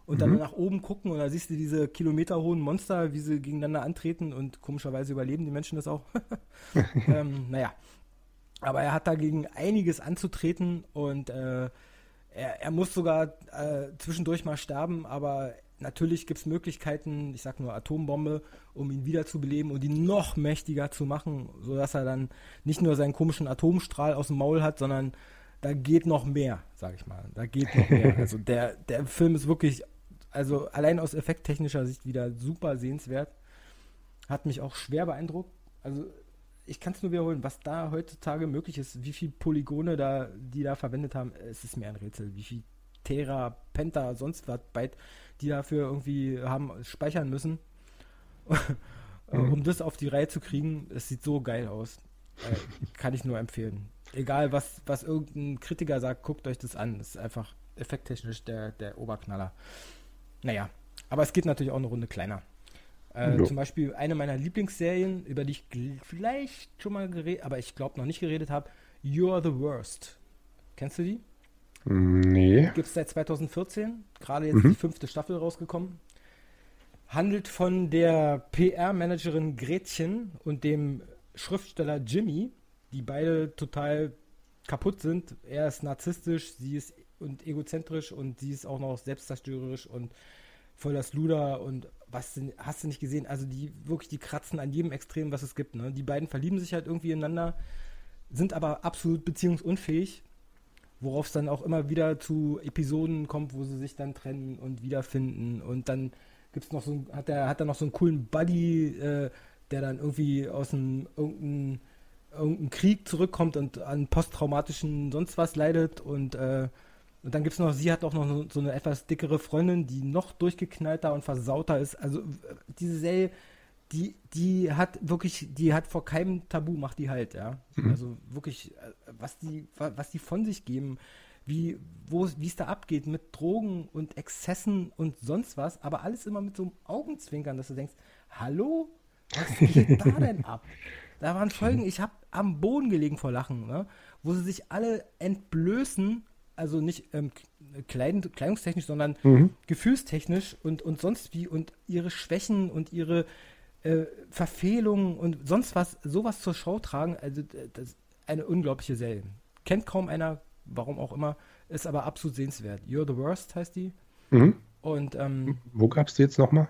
und dann nach oben gucken und da siehst du diese kilometerhohen Monster, wie sie gegeneinander antreten und komischerweise überleben die Menschen das auch. Naja, aber er hat dagegen einiges anzutreten und er muss sogar zwischendurch mal sterben, aber natürlich gibt es Möglichkeiten, ich sag nur Atombombe, um ihn wiederzubeleben und ihn noch mächtiger zu machen, sodass er dann nicht nur seinen komischen Atomstrahl aus dem Maul hat, sondern da geht noch mehr, sag ich mal. Da geht noch mehr. Also der Film ist wirklich, also allein aus effekttechnischer Sicht wieder super sehenswert. Hat mich auch schwer beeindruckt. Also ich kann es nur wiederholen, was da heutzutage möglich ist, wie viele Polygone die da verwendet haben, es ist mir ein Rätsel. Wie viel Tera, Penta, sonst was Byte, die dafür irgendwie haben speichern müssen, um das auf die Reihe zu kriegen. Es sieht so geil aus. Kann ich nur empfehlen. Egal, was irgendein Kritiker sagt, guckt euch das an. Das ist einfach effekttechnisch der Oberknaller. Naja, aber es geht natürlich auch eine Runde kleiner. Zum Beispiel eine meiner Lieblingsserien, über die ich vielleicht schon mal geredet, aber ich glaube noch nicht geredet habe, You're the Worst. Kennst du die? Nee. Gibt es seit 2014, gerade jetzt die 5. Staffel rausgekommen. Handelt von der PR-Managerin Gretchen und dem Schriftsteller Jimmy, die beide total kaputt sind. Er ist narzisstisch, sie ist und egozentrisch und sie ist auch noch selbstzerstörerisch und voll das Luder und was hast du nicht gesehen? Also die kratzen an jedem Extrem, was es gibt. Ne? Die beiden verlieben sich halt irgendwie ineinander, sind aber absolut beziehungsunfähig, worauf es dann auch immer wieder zu Episoden kommt, wo sie sich dann trennen und wiederfinden und dann gibt's noch hat er noch so einen coolen Buddy, der dann irgendwie aus irgendeinem Krieg zurückkommt und an posttraumatischen sonst was leidet und dann gibt es noch, sie hat auch noch so eine etwas dickere Freundin, die noch durchgeknallter und versauter ist. Also diese Serie, die hat vor keinem Tabu, macht die halt, ja. Also wirklich, was die von sich geben, wie es da abgeht mit Drogen und Exzessen und sonst was, aber alles immer mit so einem Augenzwinkern, dass du denkst, hallo, was geht da denn ab? Da waren Folgen, ich habe am Boden gelegen vor Lachen, ne? Wo sie sich alle entblößen, also nicht kleidungstechnisch, sondern gefühlstechnisch und sonst wie und ihre Schwächen und ihre Verfehlungen und sonst was, sowas zur Schau tragen. Also das ist eine unglaubliche Serie. Kennt kaum einer, warum auch immer, ist aber absolut sehenswert. You're the Worst heißt die. Und wo gab's die jetzt nochmal?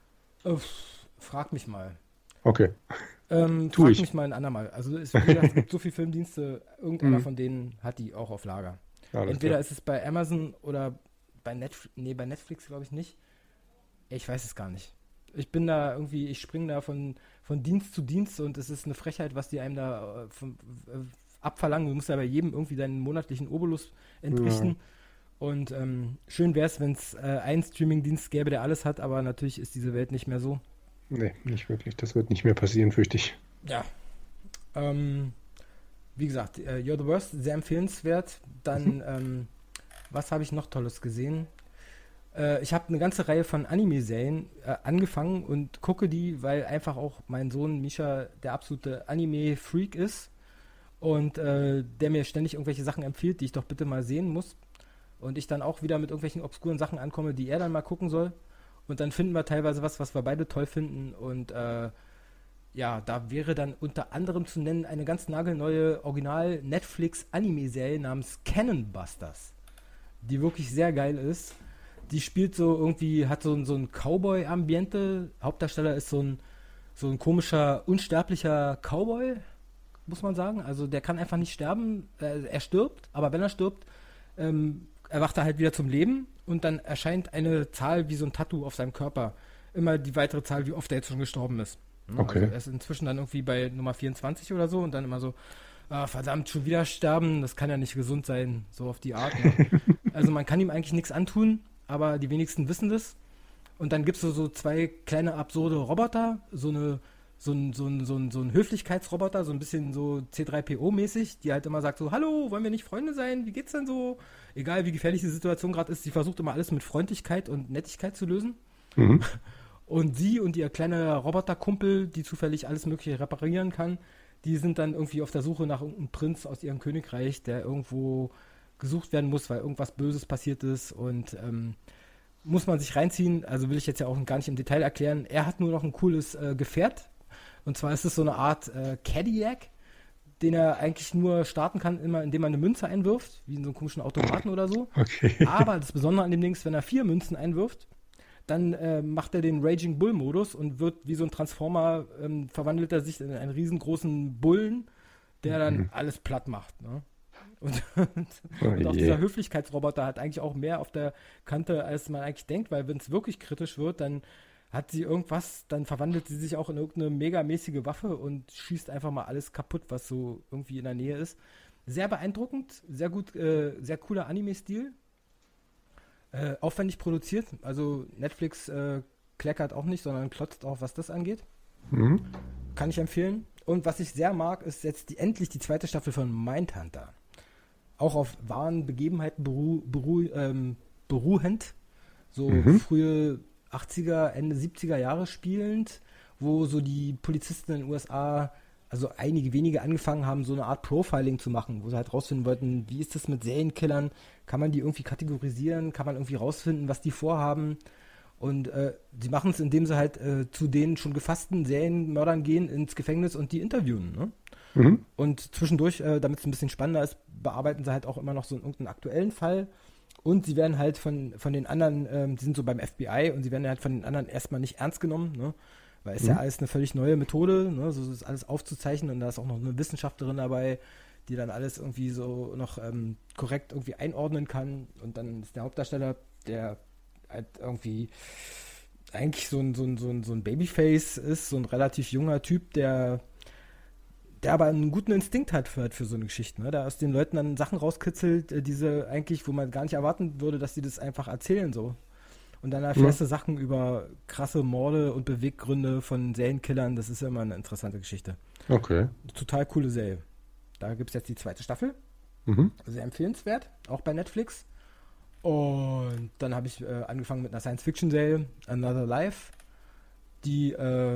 Frag mich mal. Okay. Frag mich mal ein andermal. Also es gibt so viele Filmdienste, irgendeiner von denen hat die auch auf Lager. Entweder ist es bei Amazon oder bei Netflix. Nee, bei Netflix glaube ich nicht. Ich weiß es gar nicht. Ich bin da irgendwie, ich springe da von Dienst zu Dienst und es ist eine Frechheit, was die einem da abverlangen. Du musst ja bei jedem irgendwie deinen monatlichen Obolus entrichten. Ja. Und schön wäre es, wenn es einen Streamingdienst gäbe, der alles hat, aber natürlich ist diese Welt nicht mehr so. Nee, nicht wirklich. Das wird nicht mehr passieren, fürchte ich. Ja. Wie gesagt, You're the Worst, sehr empfehlenswert. Dann, was habe ich noch Tolles gesehen? Ich habe eine ganze Reihe von Anime-Serien angefangen und gucke die, weil einfach auch mein Sohn Misha der absolute Anime-Freak ist und der mir ständig irgendwelche Sachen empfiehlt, die ich doch bitte mal sehen muss. Und ich dann auch wieder mit irgendwelchen obskuren Sachen ankomme, die er dann mal gucken soll. Und dann finden wir teilweise was wir beide toll finden. Und ja, da wäre dann unter anderem zu nennen eine ganz nagelneue Original-Netflix-Anime-Serie namens Cannon Busters, die wirklich sehr geil ist. Die spielt so irgendwie, hat so ein Cowboy-Ambiente. Hauptdarsteller ist so ein komischer, unsterblicher Cowboy, muss man sagen. Also der kann einfach nicht sterben. Er stirbt, aber wenn er stirbt, erwacht er halt wieder zum Leben und dann erscheint eine Zahl wie so ein Tattoo auf seinem Körper. Immer die weitere Zahl, wie oft er jetzt schon gestorben ist. Okay. Also er ist inzwischen dann irgendwie bei Nummer 24 oder so und dann immer so, verdammt, schon wieder sterben, das kann ja nicht gesund sein, so auf die Art. Ne? Also man kann ihm eigentlich nichts antun, aber die wenigsten wissen das. Und dann gibt es so zwei kleine absurde Roboter, so ein Höflichkeitsroboter, so ein bisschen so C3PO-mäßig, die halt immer sagt so, hallo, wollen wir nicht Freunde sein? Wie geht's denn so? Egal, wie gefährlich die Situation gerade ist, sie versucht immer alles mit Freundlichkeit und Nettigkeit zu lösen. Und sie und ihr kleiner Roboterkumpel, die zufällig alles Mögliche reparieren kann, die sind dann irgendwie auf der Suche nach irgendeinem Prinz aus ihrem Königreich, der irgendwo gesucht werden muss, weil irgendwas Böses passiert ist und muss man sich reinziehen, also will ich jetzt ja auch gar nicht im Detail erklären. Er hat nur noch ein cooles Gefährt. Und zwar ist es so eine Art Cadillac, den er eigentlich nur starten kann, immer indem man eine Münze einwirft, wie in so einem komischen Automaten oder so. Okay. Aber das Besondere an dem Ding ist, wenn er 4 Münzen einwirft, dann macht er den Raging Bull-Modus und wird wie so ein Transformer, verwandelt er sich in einen riesengroßen Bullen, der dann alles platt macht. Ne? Und auch dieser Höflichkeitsroboter hat eigentlich auch mehr auf der Kante, als man eigentlich denkt, weil wenn es wirklich kritisch wird, dann hat sie irgendwas, dann verwandelt sie sich auch in irgendeine megamäßige Waffe und schießt einfach mal alles kaputt, was so irgendwie in der Nähe ist. Sehr beeindruckend, sehr gut, sehr cooler Anime-Stil. Aufwendig produziert, also Netflix kleckert auch nicht, sondern klotzt auch, was das angeht. Mhm. Kann ich empfehlen. Und was ich sehr mag, ist jetzt endlich die 2. Staffel von Mindhunter. Auch auf wahren Begebenheiten beruhend. So frühe 80er, Ende 70er Jahre spielend, wo so die Polizisten in den USA, also einige wenige angefangen haben, so eine Art Profiling zu machen, wo sie halt rausfinden wollten, wie ist das mit Serienkillern, kann man die irgendwie kategorisieren, kann man irgendwie rausfinden, was die vorhaben. Und sie machen es, indem sie halt zu den schon gefassten Serienmördern gehen ins Gefängnis und die interviewen. Ne? Mhm. Und zwischendurch, damit es ein bisschen spannender ist, bearbeiten sie halt auch immer noch so irgendeinen aktuellen Fall. Und sie werden halt von den anderen, die sind so beim FBI und sie werden halt von den anderen erstmal nicht ernst genommen, ne? Weil es ja alles eine völlig neue Methode, ne? So ist alles aufzuzeichnen und da ist auch noch eine Wissenschaftlerin dabei, die dann alles irgendwie so noch korrekt irgendwie einordnen kann. Und dann ist der Hauptdarsteller, der halt irgendwie eigentlich so ein Babyface ist, so ein relativ junger Typ, der aber einen guten Instinkt hat für so eine Geschichte, ne? Der aus den Leuten dann Sachen rauskitzelt, diese eigentlich, wo man gar nicht erwarten würde, dass die das einfach erzählen so. Und dann erfährst du Sachen über krasse Morde und Beweggründe von Serienkillern, das ist ja immer eine interessante Geschichte. Okay. Total coole Serie. Da gibt es jetzt die 2. Staffel. Sehr empfehlenswert, auch bei Netflix. Und dann habe ich angefangen mit einer Science-Fiction-Serie, Another Life, die,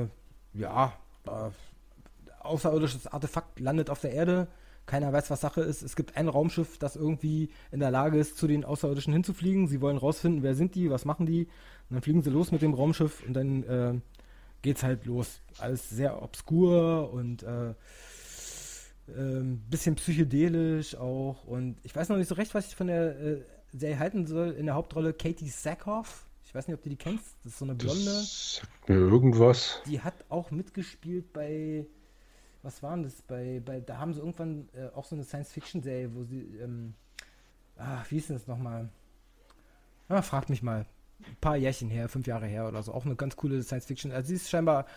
außerirdisches Artefakt landet auf der Erde. Keiner weiß, was Sache ist. Es gibt ein Raumschiff, das irgendwie in der Lage ist, zu den Außerirdischen hinzufliegen. Sie wollen rausfinden, wer sind die, was machen die. Und dann fliegen sie los mit dem Raumschiff und dann geht's halt los. Alles sehr obskur und bisschen psychedelisch auch. Und ich weiß noch nicht so recht, was ich von der Serie halten soll. In der Hauptrolle Katie Sackhoff. Ich weiß nicht, ob du die kennst. Das ist so eine Blonde. Das sagt mir irgendwas. Die hat auch mitgespielt bei... Was waren das? Da haben sie irgendwann auch so eine Science-Fiction-Serie, wo sie, wie hieß denn das nochmal? Fragt mich mal. Ein paar Jährchen her, 5 Jahre her oder so. Auch eine ganz coole Science-Fiction. Also sie ist scheinbar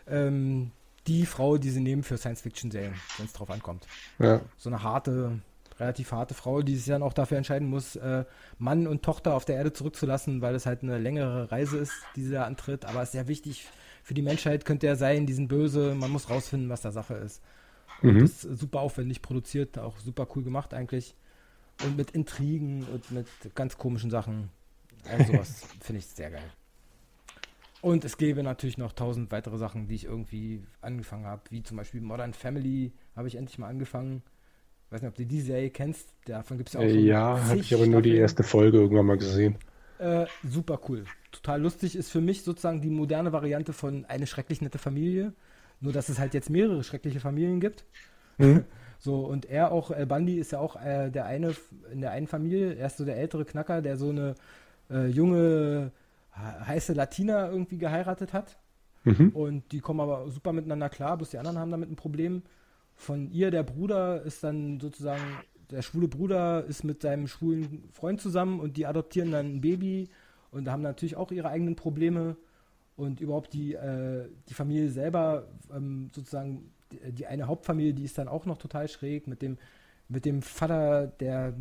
die Frau, die sie nehmen für Science-Fiction-Serien, wenn es drauf ankommt. Ja. So eine relativ harte Frau, die sich dann auch dafür entscheiden muss, Mann und Tochter auf der Erde zurückzulassen, weil es halt eine längere Reise ist, die sie da antritt. Aber es ist sehr wichtig für die Menschheit, könnte er sein, die sind böse, man muss rausfinden, was da Sache ist. Und das ist super aufwendig produziert, auch super cool gemacht eigentlich. Und mit Intrigen und mit ganz komischen Sachen. Also sowas finde ich sehr geil. Und es gäbe natürlich noch 1000 weitere Sachen, die ich irgendwie angefangen habe, wie zum Beispiel Modern Family habe ich endlich mal angefangen. Ich weiß nicht, ob du die Serie kennst, davon gibt es ja auch schon Ja, habe ich aber nur die Staffeln. erste Folge irgendwann mal gesehen. Super cool. Total lustig, ist für mich sozusagen die moderne Variante von Eine schrecklich nette Familie. Nur, dass es halt jetzt mehrere schreckliche Familien gibt. So, und er auch, El Bundy ist ja auch der eine in der einen Familie. Er ist so der ältere Knacker, der so eine junge, heiße Latina irgendwie geheiratet hat. Und die kommen aber super miteinander klar, bloß die anderen haben damit ein Problem. Von ihr, der Bruder, ist dann sozusagen, der schwule Bruder ist mit seinem schwulen Freund zusammen und die adoptieren dann ein Baby und haben natürlich auch ihre eigenen Probleme. Und überhaupt die Familie selber, sozusagen die eine Hauptfamilie, die ist dann auch noch total schräg mit dem Vater, der,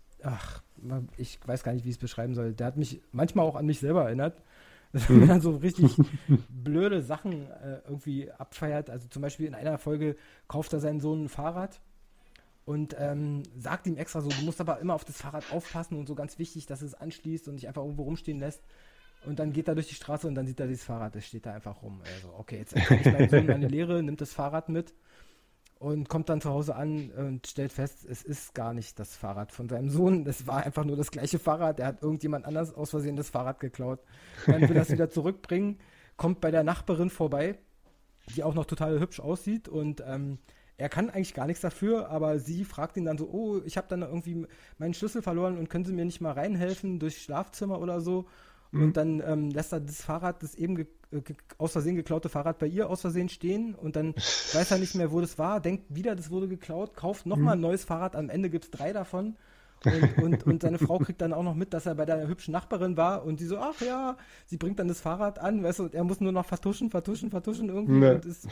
ich weiß gar nicht, wie ich es beschreiben soll, der hat mich manchmal auch an mich selber erinnert, dass man dann so richtig blöde Sachen irgendwie abfeiert. Also zum Beispiel in einer Folge kauft er seinen Sohn ein Fahrrad und sagt ihm extra so, du musst aber immer auf das Fahrrad aufpassen und so, ganz wichtig, dass es anschließt und nicht einfach irgendwo rumstehen lässt. Und dann geht er durch die Straße und dann sieht er dieses Fahrrad, das steht da einfach rum. Also, okay, jetzt erkenne ich meinen Sohn meine Lehre, nimmt das Fahrrad mit und kommt dann zu Hause an und stellt fest, es ist gar nicht das Fahrrad von seinem Sohn. Es war einfach nur das gleiche Fahrrad. Er hat irgendjemand anders aus Versehen das Fahrrad geklaut. Dann will er es wieder zurückbringen, kommt bei der Nachbarin vorbei, die auch noch total hübsch aussieht und er kann eigentlich gar nichts dafür, aber sie fragt ihn dann so, oh, ich habe dann irgendwie meinen Schlüssel verloren und können Sie mir nicht mal reinhelfen durchs Schlafzimmer oder so? Und dann lässt er das Fahrrad, das eben aus Versehen geklaute Fahrrad bei ihr aus Versehen stehen und dann weiß er nicht mehr, wo das war, denkt wieder, das wurde geklaut, kauft nochmal ein neues Fahrrad, am Ende gibt es 3 davon und seine Frau kriegt dann auch noch mit, dass er bei der hübschen Nachbarin war und sie so, ach ja, sie bringt dann das Fahrrad an, weißt du, und er muss nur noch vertuschen irgendwie und ist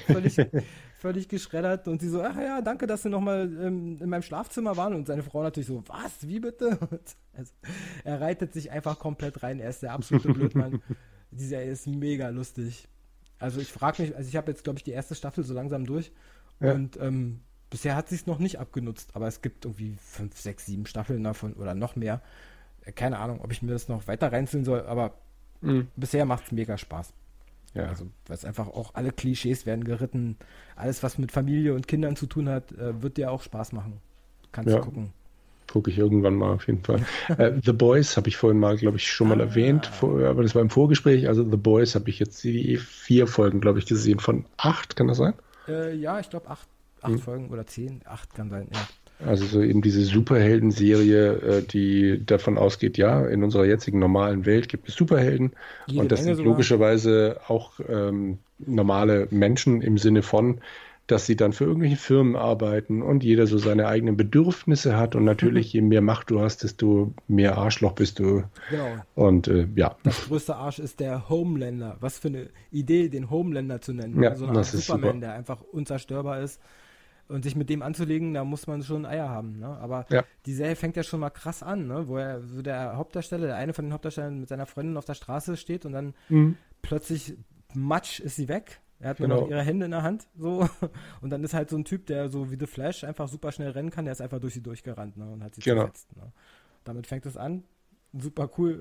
völlig geschreddert und sie so, ach ja, danke, dass Sie nochmal in meinem Schlafzimmer waren und seine Frau natürlich so, was, wie bitte? Also, er reitet sich einfach komplett rein, er ist der absolute Blödmann. Die Serie ist mega lustig. Also ich frage mich, also ich habe jetzt, glaube ich, die erste Staffel so langsam durch und bisher hat sie es noch nicht abgenutzt, aber es gibt irgendwie 5, 6, 7 Staffeln davon oder noch mehr. Keine Ahnung, ob ich mir das noch weiter reinziehen soll, aber bisher macht es mega Spaß. Ja. Also, weil es einfach auch alle Klischees werden geritten. Alles, was mit Familie und Kindern zu tun hat, wird dir auch Spaß machen. Kannst du gucken. Gucke ich irgendwann mal auf jeden Fall. The Boys habe ich vorhin mal, glaube ich, schon mal erwähnt, aber das war im Vorgespräch. Also The Boys habe ich jetzt die 4 Folgen, glaube ich, gesehen von 8, kann das sein? Ja, ich glaube 8 Folgen oder 10, 8 kann sein, ja. Also so eben diese Superhelden-Serie, die davon ausgeht, ja, in unserer jetzigen normalen Welt gibt es Superhelden und das sind logischerweise auch normale Menschen im Sinne von, dass sie dann für irgendwelche Firmen arbeiten und jeder so seine eigenen Bedürfnisse hat und natürlich, je mehr Macht du hast, desto mehr Arschloch bist du. Genau. Und Das größte Arsch ist der Homelander. Was für eine Idee, den Homelander zu nennen. Ja, so eine Art Superman, der einfach unzerstörbar ist. Und sich mit dem anzulegen, da muss man schon Eier haben. Ne? Aber die Serie fängt ja schon mal krass an, ne? Wo er so der Hauptdarsteller, der eine von den Hauptdarstellern mit seiner Freundin auf der Straße steht und dann plötzlich matsch ist sie weg. Er hat nur noch ihre Hände in der Hand, so. Und dann ist halt so ein Typ, der so wie The Flash einfach super schnell rennen kann, der ist einfach durch sie durchgerannt, ne, und hat sie zerfetzt, ne. Damit fängt es an. Super cool.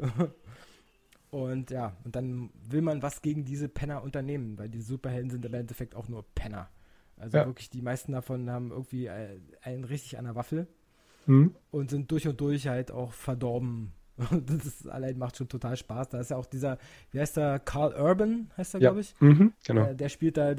Und ja, und dann will man was gegen diese Penner unternehmen, weil die Superhelden sind im Endeffekt auch nur Penner. Also wirklich, die meisten davon haben irgendwie einen richtig an der Waffel und sind durch und durch halt auch verdorben. Das allein macht schon total Spaß. Da ist ja auch dieser, wie heißt der, Carl Urban, heißt der, glaube ich. Genau. Der spielt da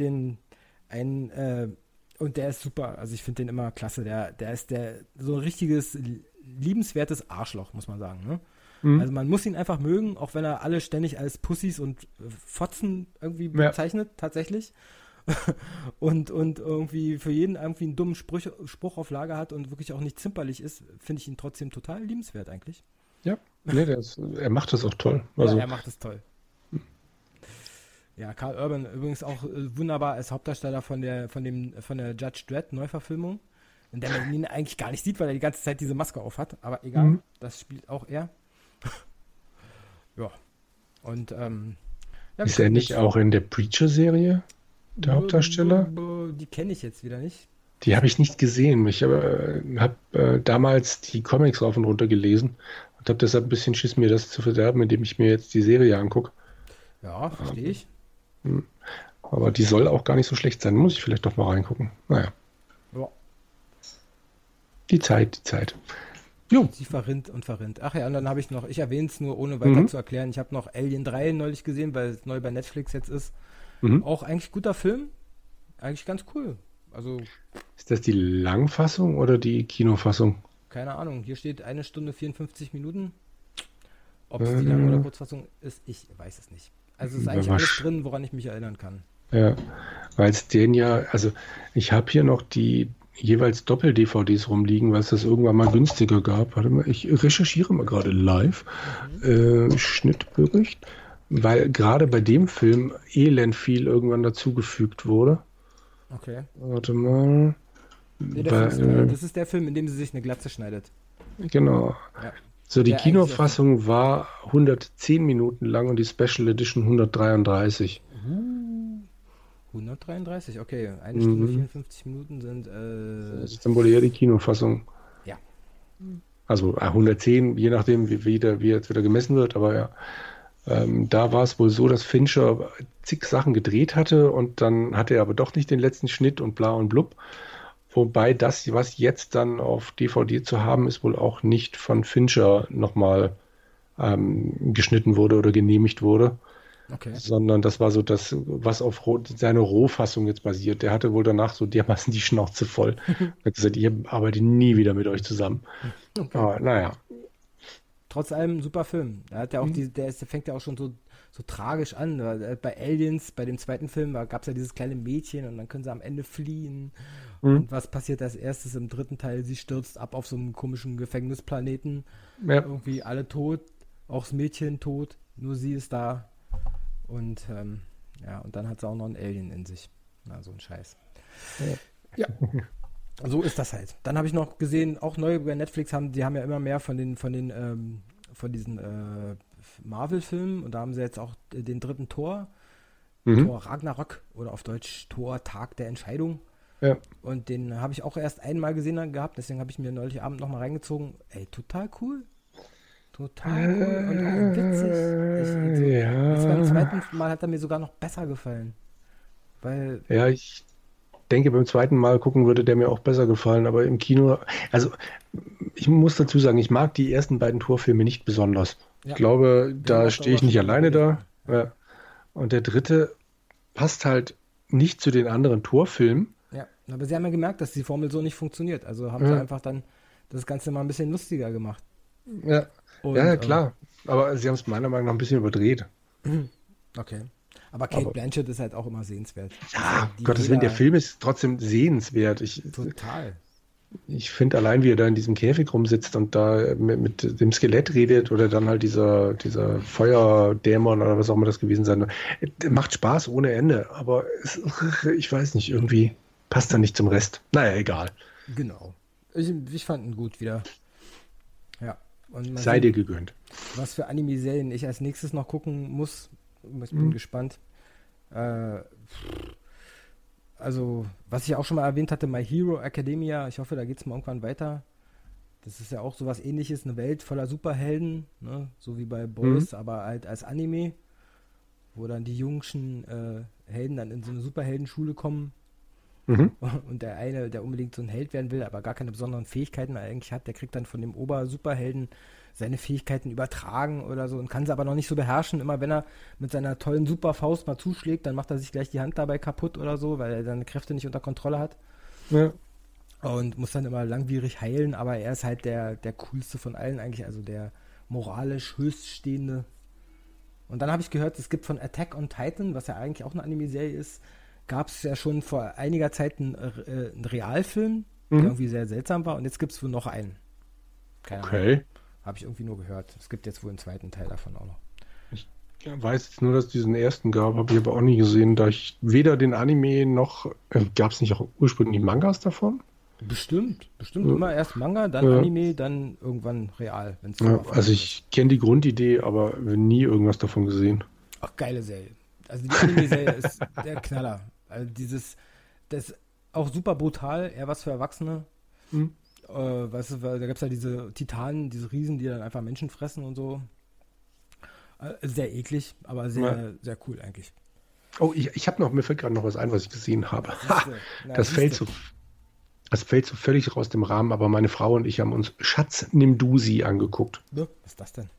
und der ist super. Also ich finde den immer klasse. Der ist so ein richtiges, liebenswertes Arschloch, muss man sagen. Ne? Also man muss ihn einfach mögen, auch wenn er alle ständig als Pussys und Fotzen irgendwie bezeichnet, tatsächlich. und irgendwie für jeden irgendwie einen dummen Spruch auf Lager hat und wirklich auch nicht zimperlich ist, finde ich ihn trotzdem total liebenswert eigentlich. Ja, nee, er macht das auch toll. Also, ja, er macht es toll. Ja, Carl Urban übrigens auch wunderbar als Hauptdarsteller von der Judge Dredd Neuverfilmung, in der man ihn eigentlich gar nicht sieht, weil er die ganze Zeit diese Maske auf hat, aber egal, das spielt auch er. Ja. Und ist er nicht auch in der Preacher-Serie der Hauptdarsteller? Die kenne ich jetzt wieder nicht. Die habe ich nicht gesehen. Ich habe damals die Comics rauf und runter gelesen und habe deshalb ein bisschen Schiss, mir das zu verderben, indem ich mir jetzt die Serie angucke. Ja, verstehe ich. Aber die soll auch gar nicht so schlecht sein. Muss ich vielleicht doch mal reingucken. Naja. Ja. Die Zeit. Jo. Sie verrinnt und verrinnt. Ach ja, und dann habe ich noch, ich erwähne es nur, ohne weiter zu erklären, ich habe noch Alien 3 neulich gesehen, weil es neu bei Netflix jetzt ist. Auch eigentlich guter Film. Eigentlich ganz cool. Also. Ist das die Langfassung oder die Kinofassung? Keine Ahnung. Hier steht 1 Stunde 54 Minuten. Ob es die Lang- oder Kurzfassung ist, ich weiß es nicht. Also es ist eigentlich alles drin, woran ich mich erinnern kann. Ja, weil es also ich habe hier noch die jeweils Doppel-DVDs rumliegen, weil es das irgendwann mal günstiger gab. Warte mal, ich recherchiere mal gerade live. Schnittbericht. Weil gerade bei dem Film elend viel irgendwann dazugefügt wurde. Okay. Warte mal. Nee, das ist der Film, in dem sie sich eine Glatze schneidet. Genau. Ja. So, die Kinofassung war 110 Minuten lang und die Special Edition 133. 133, okay. 1 Stunde 54 Minuten sind... Das ist dann wohl eher die Kinofassung. Ja. Also 110, je nachdem, wie jetzt wieder gemessen wird, aber ja. Da war es wohl so, dass Fincher zig Sachen gedreht hatte und dann hatte er aber doch nicht den letzten Schnitt und bla und blub. Wobei das, was jetzt dann auf DVD zu haben ist, wohl auch nicht von Fincher nochmal geschnitten wurde oder genehmigt wurde. Okay. Sondern das war so das, was auf seine Rohfassung jetzt basiert. Der hatte wohl danach so dermaßen die Schnauze voll. Er hat gesagt, ich arbeite nie wieder mit euch zusammen. Okay. Aber naja. Trotz allem ein super Film. Er hat ja auch der fängt ja auch schon so tragisch an. Bei Aliens, bei dem zweiten Film, da gab es ja dieses kleine Mädchen und dann können sie am Ende fliehen. Und was passiert als erstes im dritten Teil? Sie stürzt ab auf so einem komischen Gefängnisplaneten. Ja. Irgendwie alle tot, auch das Mädchen tot, nur sie ist da. Und und dann hat sie auch noch ein Alien in sich. Na, so ein Scheiß. Ja. So ist das halt. Dann habe ich noch gesehen, auch neu bei Netflix die haben ja immer mehr von diesen Marvel-Filmen und da haben sie jetzt auch den dritten Thor, Thor Ragnarök oder auf Deutsch Thor Tag der Entscheidung. Ja. Und den habe ich auch erst einmal gesehen gehabt, deswegen habe ich mir neulich Abend nochmal reingezogen. Ey, total cool. Total cool und auch witzig. Jetzt beim zweiten Mal hat er mir sogar noch besser gefallen. Weil. Ja, ich denke, beim zweiten Mal gucken würde der mir auch besser gefallen, aber im Kino, also ich muss dazu sagen, ich mag die ersten beiden Torfilme nicht besonders. Ja. Ich glaube, Den da hast du stehe ich aber nicht schon alleine da. gesehen. Ja. Und der dritte passt halt nicht zu den anderen Torfilmen. Ja, aber sie haben ja gemerkt, dass die Formel so nicht funktioniert. Also haben sie einfach dann das Ganze mal ein bisschen lustiger gemacht. Ja, Und, ja, klar. Aber sie haben es meiner Meinung nach ein bisschen überdreht. Okay. Aber Kate Blanchett ist halt auch immer sehenswert. Ja, Die Gottes Willen, der Film ist trotzdem sehenswert. Total. Ich finde allein, wie er da in diesem Käfig rumsitzt und da mit dem Skelett redet oder dann halt dieser Feuerdämon oder was auch immer das gewesen sein wird, macht Spaß ohne Ende. Aber ich weiß nicht, irgendwie passt er nicht zum Rest. Naja, egal. Genau. Ich fand ihn gut wieder. Ja. Und Sei dir gegönnt. Was für Anime-Serien ich als nächstes noch gucken muss. Ich bin gespannt. Also, was ich auch schon mal erwähnt hatte, My Hero Academia. Ich hoffe, da geht es mal irgendwann weiter. Das ist ja auch sowas Ähnliches, eine Welt voller Superhelden, ne? So wie bei Boys, aber halt als Anime, wo dann die jungen Helden dann in so eine Superheldenschule kommen. Und der eine, der unbedingt so ein Held werden will, aber gar keine besonderen Fähigkeiten eigentlich hat, der kriegt dann von dem Ober-Superhelden seine Fähigkeiten übertragen oder so und kann sie aber noch nicht so beherrschen. Immer wenn er mit seiner tollen Superfaust mal zuschlägt, dann macht er sich gleich die Hand dabei kaputt oder so, weil er seine Kräfte nicht unter Kontrolle hat. Ja. Und muss dann immer langwierig heilen, aber er ist halt der coolste von allen eigentlich, also der moralisch höchststehende. Und dann habe ich gehört, es gibt von Attack on Titan, was ja eigentlich auch eine Anime-Serie ist, gab es ja schon vor einiger Zeit einen Realfilm, der irgendwie sehr seltsam war und jetzt gibt es wohl noch einen. Keine Ahnung. Habe ich irgendwie nur gehört. Es gibt jetzt wohl einen zweiten Teil davon auch noch. Ich weiß jetzt nur, dass es diesen ersten gab, habe ich aber auch nie gesehen, da ich weder den Anime noch, gab es nicht auch ursprünglich Mangas davon? Bestimmt. Immer erst Manga, dann Anime, dann irgendwann real. Wenn's Also ich kenne die Grundidee, aber nie irgendwas davon gesehen. Ach, geile Serie. Also die Anime-Serie ist der Knaller. Also das ist auch super brutal, eher was für Erwachsene. Weißt du, da gab es ja diese Titanen, diese Riesen, die dann einfach Menschen fressen und so. Sehr eklig, aber sehr cool eigentlich. Oh, mir fällt gerade noch was ein, was ich gesehen habe. Das fällt so völlig raus dem Rahmen, aber meine Frau und ich haben uns Schatz nimm du sie angeguckt. Ja, was ist das denn?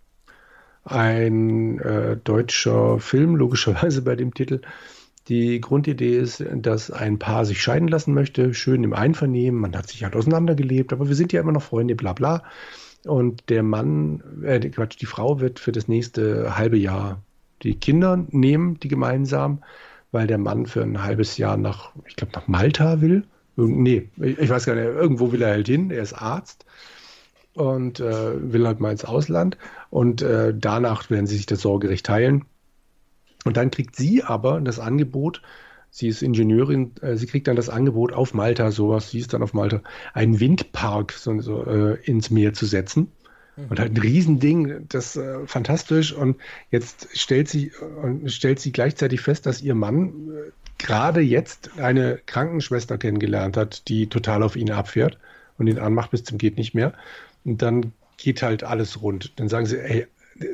Ein deutscher Film, logischerweise bei dem Titel. Die Grundidee ist, dass ein Paar sich scheiden lassen möchte, schön im Einvernehmen, man hat sich halt auseinandergelebt, aber wir sind ja immer noch Freunde, bla bla. Und der die Frau wird für das nächste halbe Jahr die Kinder nehmen, die gemeinsam, weil der Mann für ein halbes Jahr nach Malta will. Ich weiß gar nicht, irgendwo will er halt hin, er ist Arzt und will halt mal ins Ausland und danach werden sie sich das Sorgerecht teilen. Und dann kriegt sie aber das Angebot, sie ist Ingenieurin, sie kriegt dann das Angebot auf Malta, sie ist dann auf Malta, einen Windpark ins Meer zu setzen. Und halt ein Riesending, das fantastisch. Und jetzt stellt sie gleichzeitig fest, dass ihr Mann gerade jetzt eine Krankenschwester kennengelernt hat, die total auf ihn abfährt und ihn anmacht bis zum geht nicht mehr. Und dann geht halt alles rund. Dann sagen sie, ey,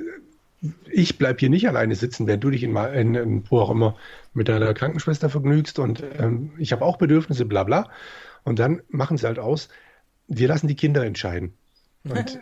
ich bleib hier nicht alleine sitzen, während du dich in wo auch immer mit deiner Krankenschwester vergnügst und ich habe auch Bedürfnisse, bla bla. Und dann machen sie halt aus, wir lassen die Kinder entscheiden. Und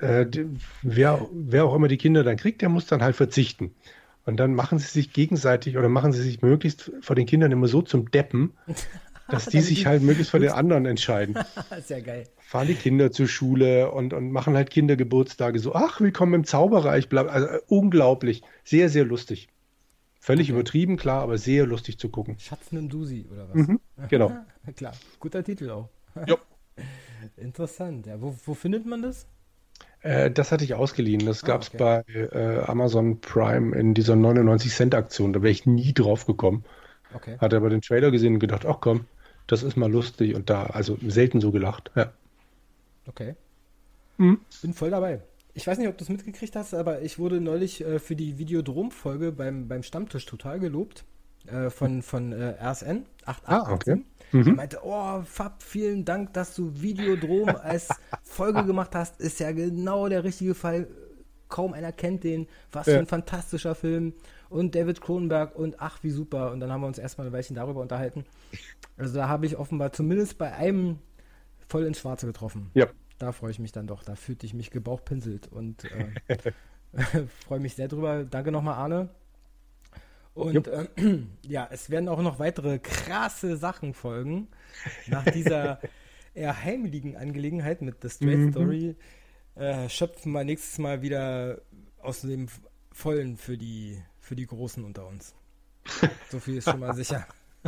wer auch immer die Kinder dann kriegt, der muss dann halt verzichten. Und dann machen sie sich gegenseitig oder machen sie sich möglichst vor den Kindern immer so zum Deppen, dass die sich halt möglichst vor den anderen entscheiden. Sehr geil. Fahren die Kinder zur Schule und machen halt Kindergeburtstage so, ach, willkommen im Zauberreich. Also, unglaublich. Sehr, sehr lustig. Völlig übertrieben, klar, aber sehr lustig zu gucken. Schatz nimm Dusi, oder was? Genau. Klar, guter Titel auch. Ja. Interessant. Ja, wo findet man das? Das hatte ich ausgeliehen. Das gab es okay. bei Amazon Prime in dieser 99-Cent-Aktion. Da wäre ich nie drauf gekommen. Okay. Hatte aber den Trailer gesehen und gedacht, ach komm, das ist mal lustig. Und da, also selten so gelacht. Ja. Okay. Mhm. Bin voll dabei. Ich weiß nicht, ob du es mitgekriegt hast, aber ich wurde neulich für die Videodrom-Folge beim Stammtisch total gelobt. Von RSN 8887. Okay. Er meinte, oh, Fab, vielen Dank, dass du Videodrom als Folge gemacht hast. Ist ja genau der richtige Fall. Kaum einer kennt den. Was für ein fantastischer Film. Und David Cronenberg und ach, wie super. Und dann haben wir uns erstmal ein Weilchen darüber unterhalten. Also da habe ich offenbar zumindest bei einem voll ins Schwarze getroffen. Ja. Da freue ich mich dann doch. Da fühlte ich mich gebauchpinselt und freue mich sehr drüber. Danke nochmal, Arne. Und ja, es werden auch noch weitere krasse Sachen folgen. Nach dieser eher heimeligen Angelegenheit mit The Straight Story schöpfen wir nächstes Mal wieder aus dem Vollen für die Großen unter uns. So viel ist schon mal sicher.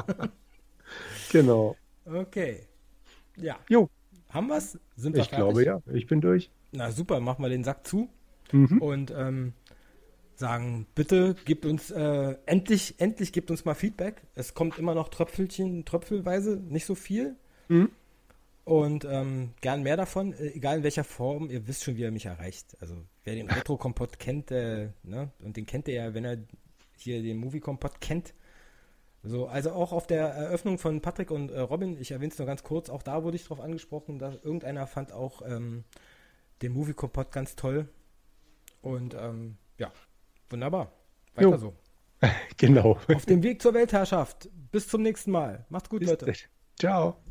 Genau. Okay. Ja. Jo. Haben wir es? Sind wir Ich glaube ja. Ich bin durch. Na super, machen wir den Sack zu. Mhm. Und sagen, bitte gebt uns endlich gebt uns mal Feedback. Es kommt immer noch tröpfelweise, nicht so viel. Mhm. Und gern mehr davon, egal in welcher Form. Ihr wisst schon, wie ihr mich erreicht. Also wer den Retro-Kompott kennt, ne, und den kennt ihr ja, wenn er hier den Movie-Kompott kennt. So, also auch auf der Eröffnung von Patrick und Robin, ich erwähne es nur ganz kurz, auch da wurde ich drauf angesprochen, dass irgendeiner fand auch den Movie-Kompott ganz toll. Und ja, wunderbar. Weiter so. Genau. Auf dem Weg zur Weltherrschaft. Bis zum nächsten Mal. Macht's gut, Leute. Ciao.